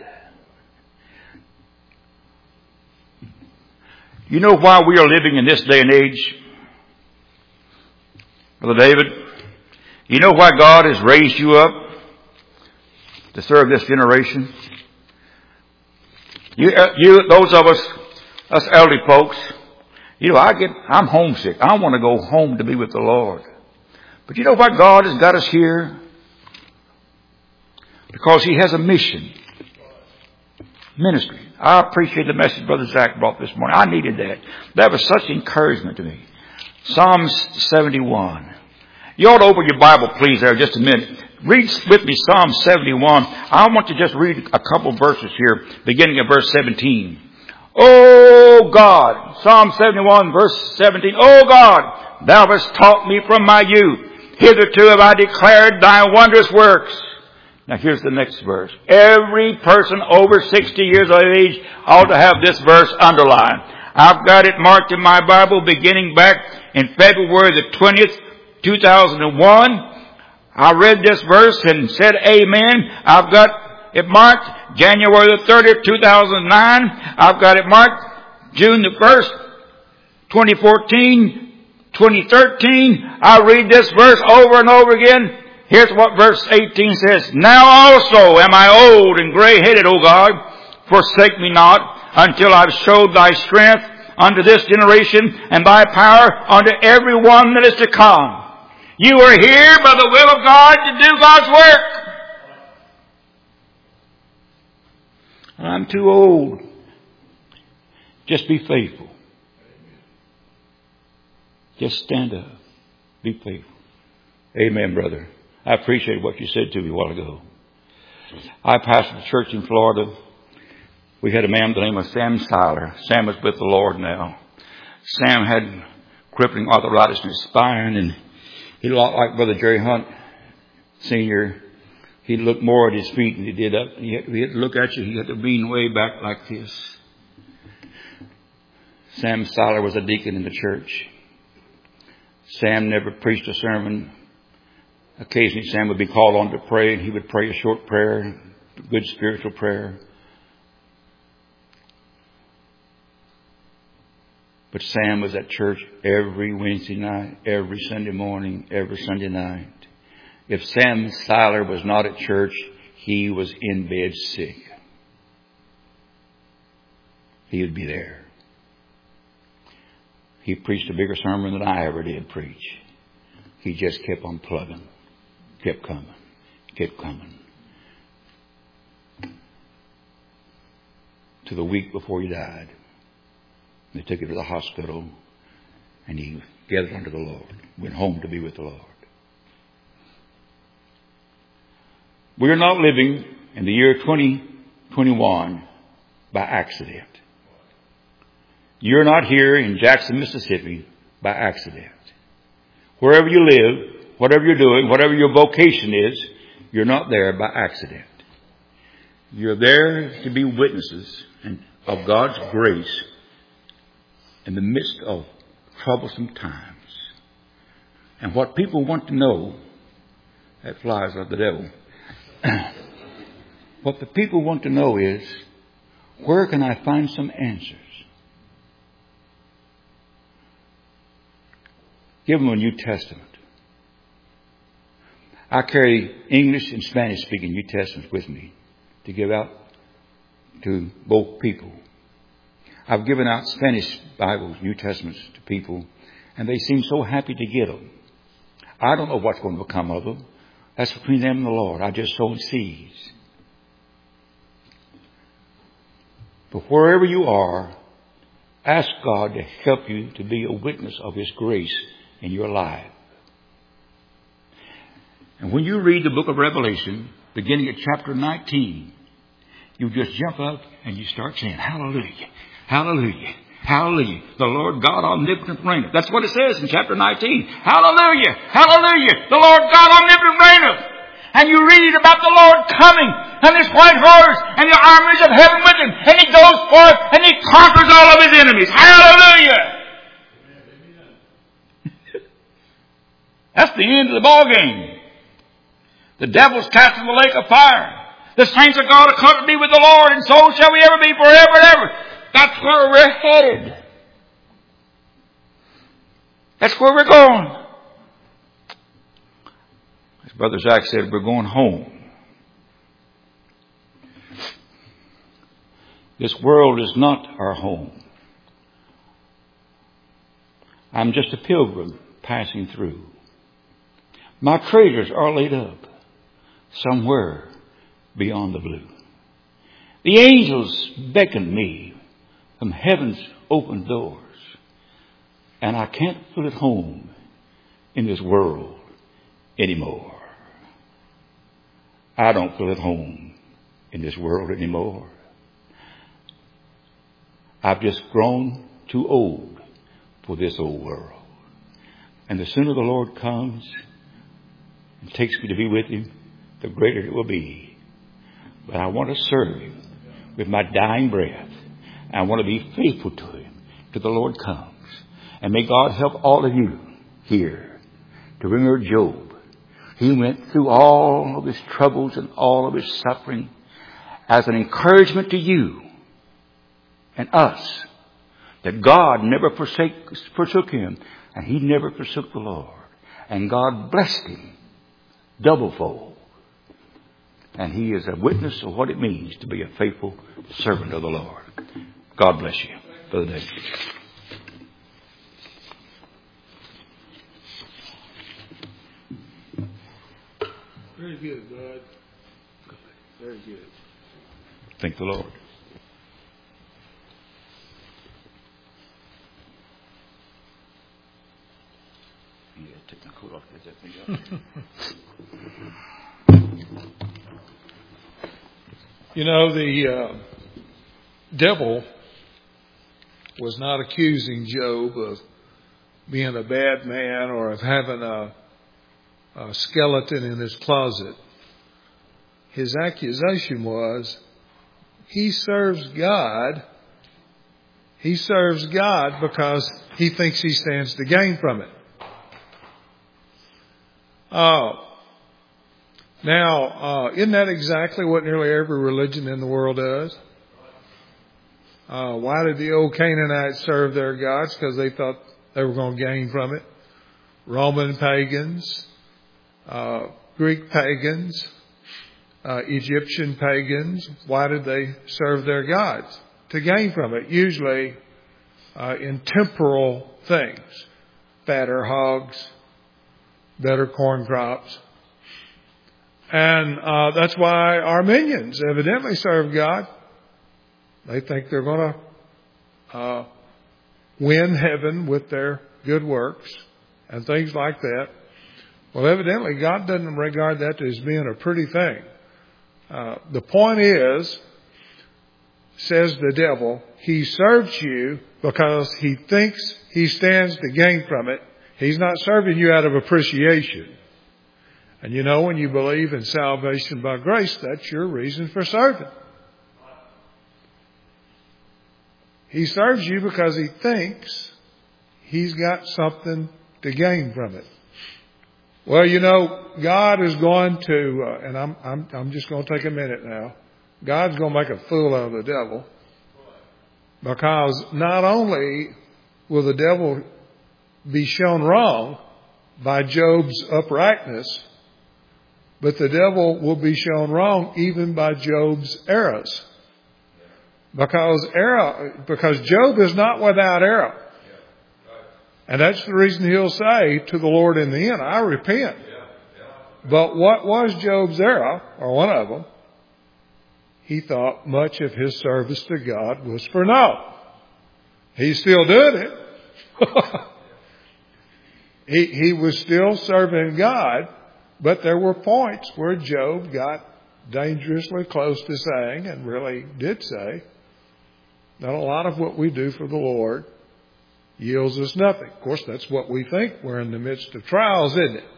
You know why we are living in this day and age, Brother David? You know why God has raised you up to serve this generation? You, you, those of us, us elderly folks, you know, I get, I'm homesick. I want to go home to be with the Lord. But you know why God has got us here? Because He has a mission. Ministry. I appreciate the message Brother Zach brought this morning. I needed that. That was such encouragement to me. Psalms seventy-one. You ought to open your Bible, please, there just a minute. Read with me Psalm seventy-one. I want to just read a couple verses here, beginning at verse seventeen. Oh God, Psalm seventy-one, verse seventeen. Oh God, Thou hast taught me from my youth. Hitherto have I declared Thy wondrous works. Now here's the next verse. Every person over sixty years of age ought to have this verse underlined. I've got it marked in my Bible beginning back in February the twentieth, two thousand one. I read this verse and said amen. I've got it marked January the thirtieth, two thousand nine. I've got it marked June the first, twenty fourteen, twenty thirteen. I read this verse over and over again. Here's what verse eighteen says. Now also am I old and gray-headed, O God. Forsake me not until I've showed Thy strength unto this generation and Thy power unto every one that is to come. You are here by the will of God to do God's work. I'm too old. Just be faithful. Just stand up. Be faithful. Amen, brother. I appreciate what you said to me a while ago. I pastored a church in Florida. We had a man by the name of Sam Seiler. Sam is with the Lord now. Sam had crippling arthritis in his spine, and he looked like Brother Jerry Hunt Senior. He looked more at his feet than he did up. He had, he had to look at you. He had to lean way back like this. Sam Seiler was a deacon in the church. Sam never preached a sermon. Occasionally Sam would be called on to pray, and he would pray a short prayer, a good spiritual prayer. But Sam was at church every Wednesday night, every Sunday morning, every Sunday night. If Sam Seiler was not at church, he was in bed sick. He would be there. He preached a bigger sermon than I ever did preach. He just kept on plugging. Kept coming. Kept coming. To the week before he died. They took him to the hospital, and he gathered unto the Lord. Went home to be with the Lord. We are not living in the year twenty twenty-one by accident. You're not here in Jackson, Mississippi by accident. Wherever you live, whatever you're doing, whatever your vocation is, you're not there by accident. You're there to be witnesses of God's grace in the midst of troublesome times. And what people want to know, that flies like the devil. What the people want to know is, where can I find some answers? Give them a New Testament. I carry English and Spanish speaking New Testaments with me to give out to both people. I've given out Spanish Bibles, New Testaments to people, and they seem so happy to get them. I don't know what's going to become of them. That's between them and the Lord. I just sow seeds. But wherever you are, ask God to help you to be a witness of His grace in your life. And when you read the book of Revelation, beginning at chapter nineteen, you just jump up and you start saying, hallelujah, hallelujah, hallelujah. The Lord God omnipotent reigneth. That's what it says in chapter nineteen. Hallelujah, hallelujah. The Lord God omnipotent reigneth. And you read about the Lord coming on His white horse and the armies of heaven with Him. And He goes forth and He conquers all of His enemies. Hallelujah. That's the end of the ball game. The devil's cast in the lake of fire. The saints of God are called to be with the Lord, and so shall we ever be forever and ever. That's where we're headed. That's where we're going. As Brother Zach said, we're going home. This world is not our home. I'm just a pilgrim passing through. My treasures are laid up somewhere beyond the blue. The angels beckon me from heaven's open doors, and I can't feel at home in this world anymore. I don't feel at home in this world anymore. I've just grown too old for this old world. And the sooner the Lord comes and takes me to be with Him, the greater it will be. But I want to serve Him with my dying breath. I want to be faithful to Him till the Lord comes. And may God help all of you here to remember Job. He went through all of his troubles and all of his suffering as an encouragement to you and us that God never forsake, forsook him, and he never forsook the Lord. And God blessed him doublefold. And he is a witness of what it means to be a faithful servant of the Lord. God bless you. Brother David. Very good, Bud. Very good. Thank the Lord. Yeah, take my coat off. Get that thing up. You know, the uh, devil was not accusing Job of being a bad man or of having a, a skeleton in his closet. His accusation was he serves God. He serves God because he thinks he stands to gain from it. Uh, now, uh, isn't that exactly what nearly every religion in the world does? Uh, why did the old Canaanites serve their gods? Because they thought they were going to gain from it. Roman pagans, uh, Greek pagans, uh, Egyptian pagans. Why did they serve their gods? To gain from it, usually uh, in temporal things. Fatter hogs, better corn crops. And uh, that's why Armenians evidently serve God. They think they're going to uh, win heaven with their good works and things like that. Well, evidently, God doesn't regard that as being a pretty thing. Uh, the point is, says the devil, he serves you because he thinks he stands to gain from it. He's not serving you out of appreciation. And you know, when you believe in salvation by grace, that's your reason for serving. He serves you because he thinks he's got something to gain from it. Well, you know, God is going to, uh, and I'm, I'm, I'm just going to take a minute now. God's going to make a fool out of the devil. Because not only will the devil be shown wrong by Job's uprightness, but the devil will be shown wrong even by Job's errors. Because error, because Job is not without error. And that's the reason he'll say to the Lord in the end, I repent. But what was Job's error, or one of them? He thought much of his service to God was for naught. He still did it. he, he was still serving God, but there were points where Job got dangerously close to saying, and really did say, that a lot of what we do for the Lord yields us nothing. Of course, that's what we think. We're in the midst of trials, isn't it?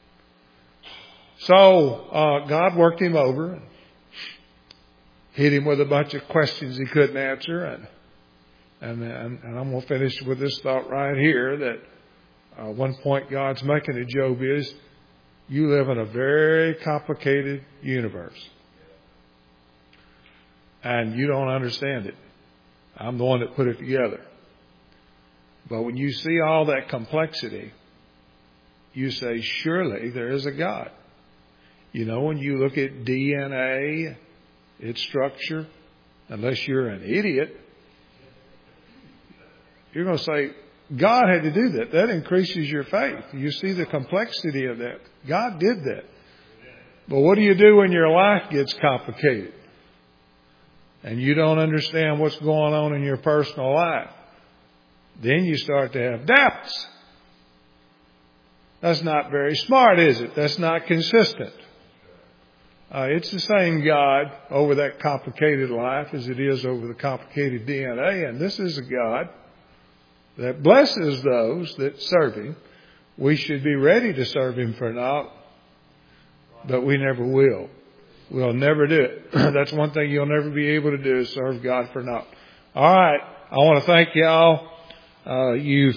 So uh, God worked him over and hit him with a bunch of questions he couldn't answer. And and, and, and I'm going to finish with this thought right here, that Uh, one point God's making to Job is, you live in a very complicated universe. And you don't understand it. I'm the one that put it together. But when you see all that complexity, you say, surely there is a God. You know, when you look at D N A, its structure, unless you're an idiot, you're going to say, God had to do that. That increases your faith. You see the complexity of that. God did that. But what do you do when your life gets complicated and you don't understand what's going on in your personal life? Then you start to have doubts. That's not very smart, is it? That's not consistent. Uh, it's the same God over that complicated life as it is over the complicated D N A. And this is a God that blesses those that serve Him. We should be ready to serve Him for naught, but we never will. We'll never do it. That's one thing you'll never be able to do, is serve God for naught. All right. I want to thank y'all. Uh, you've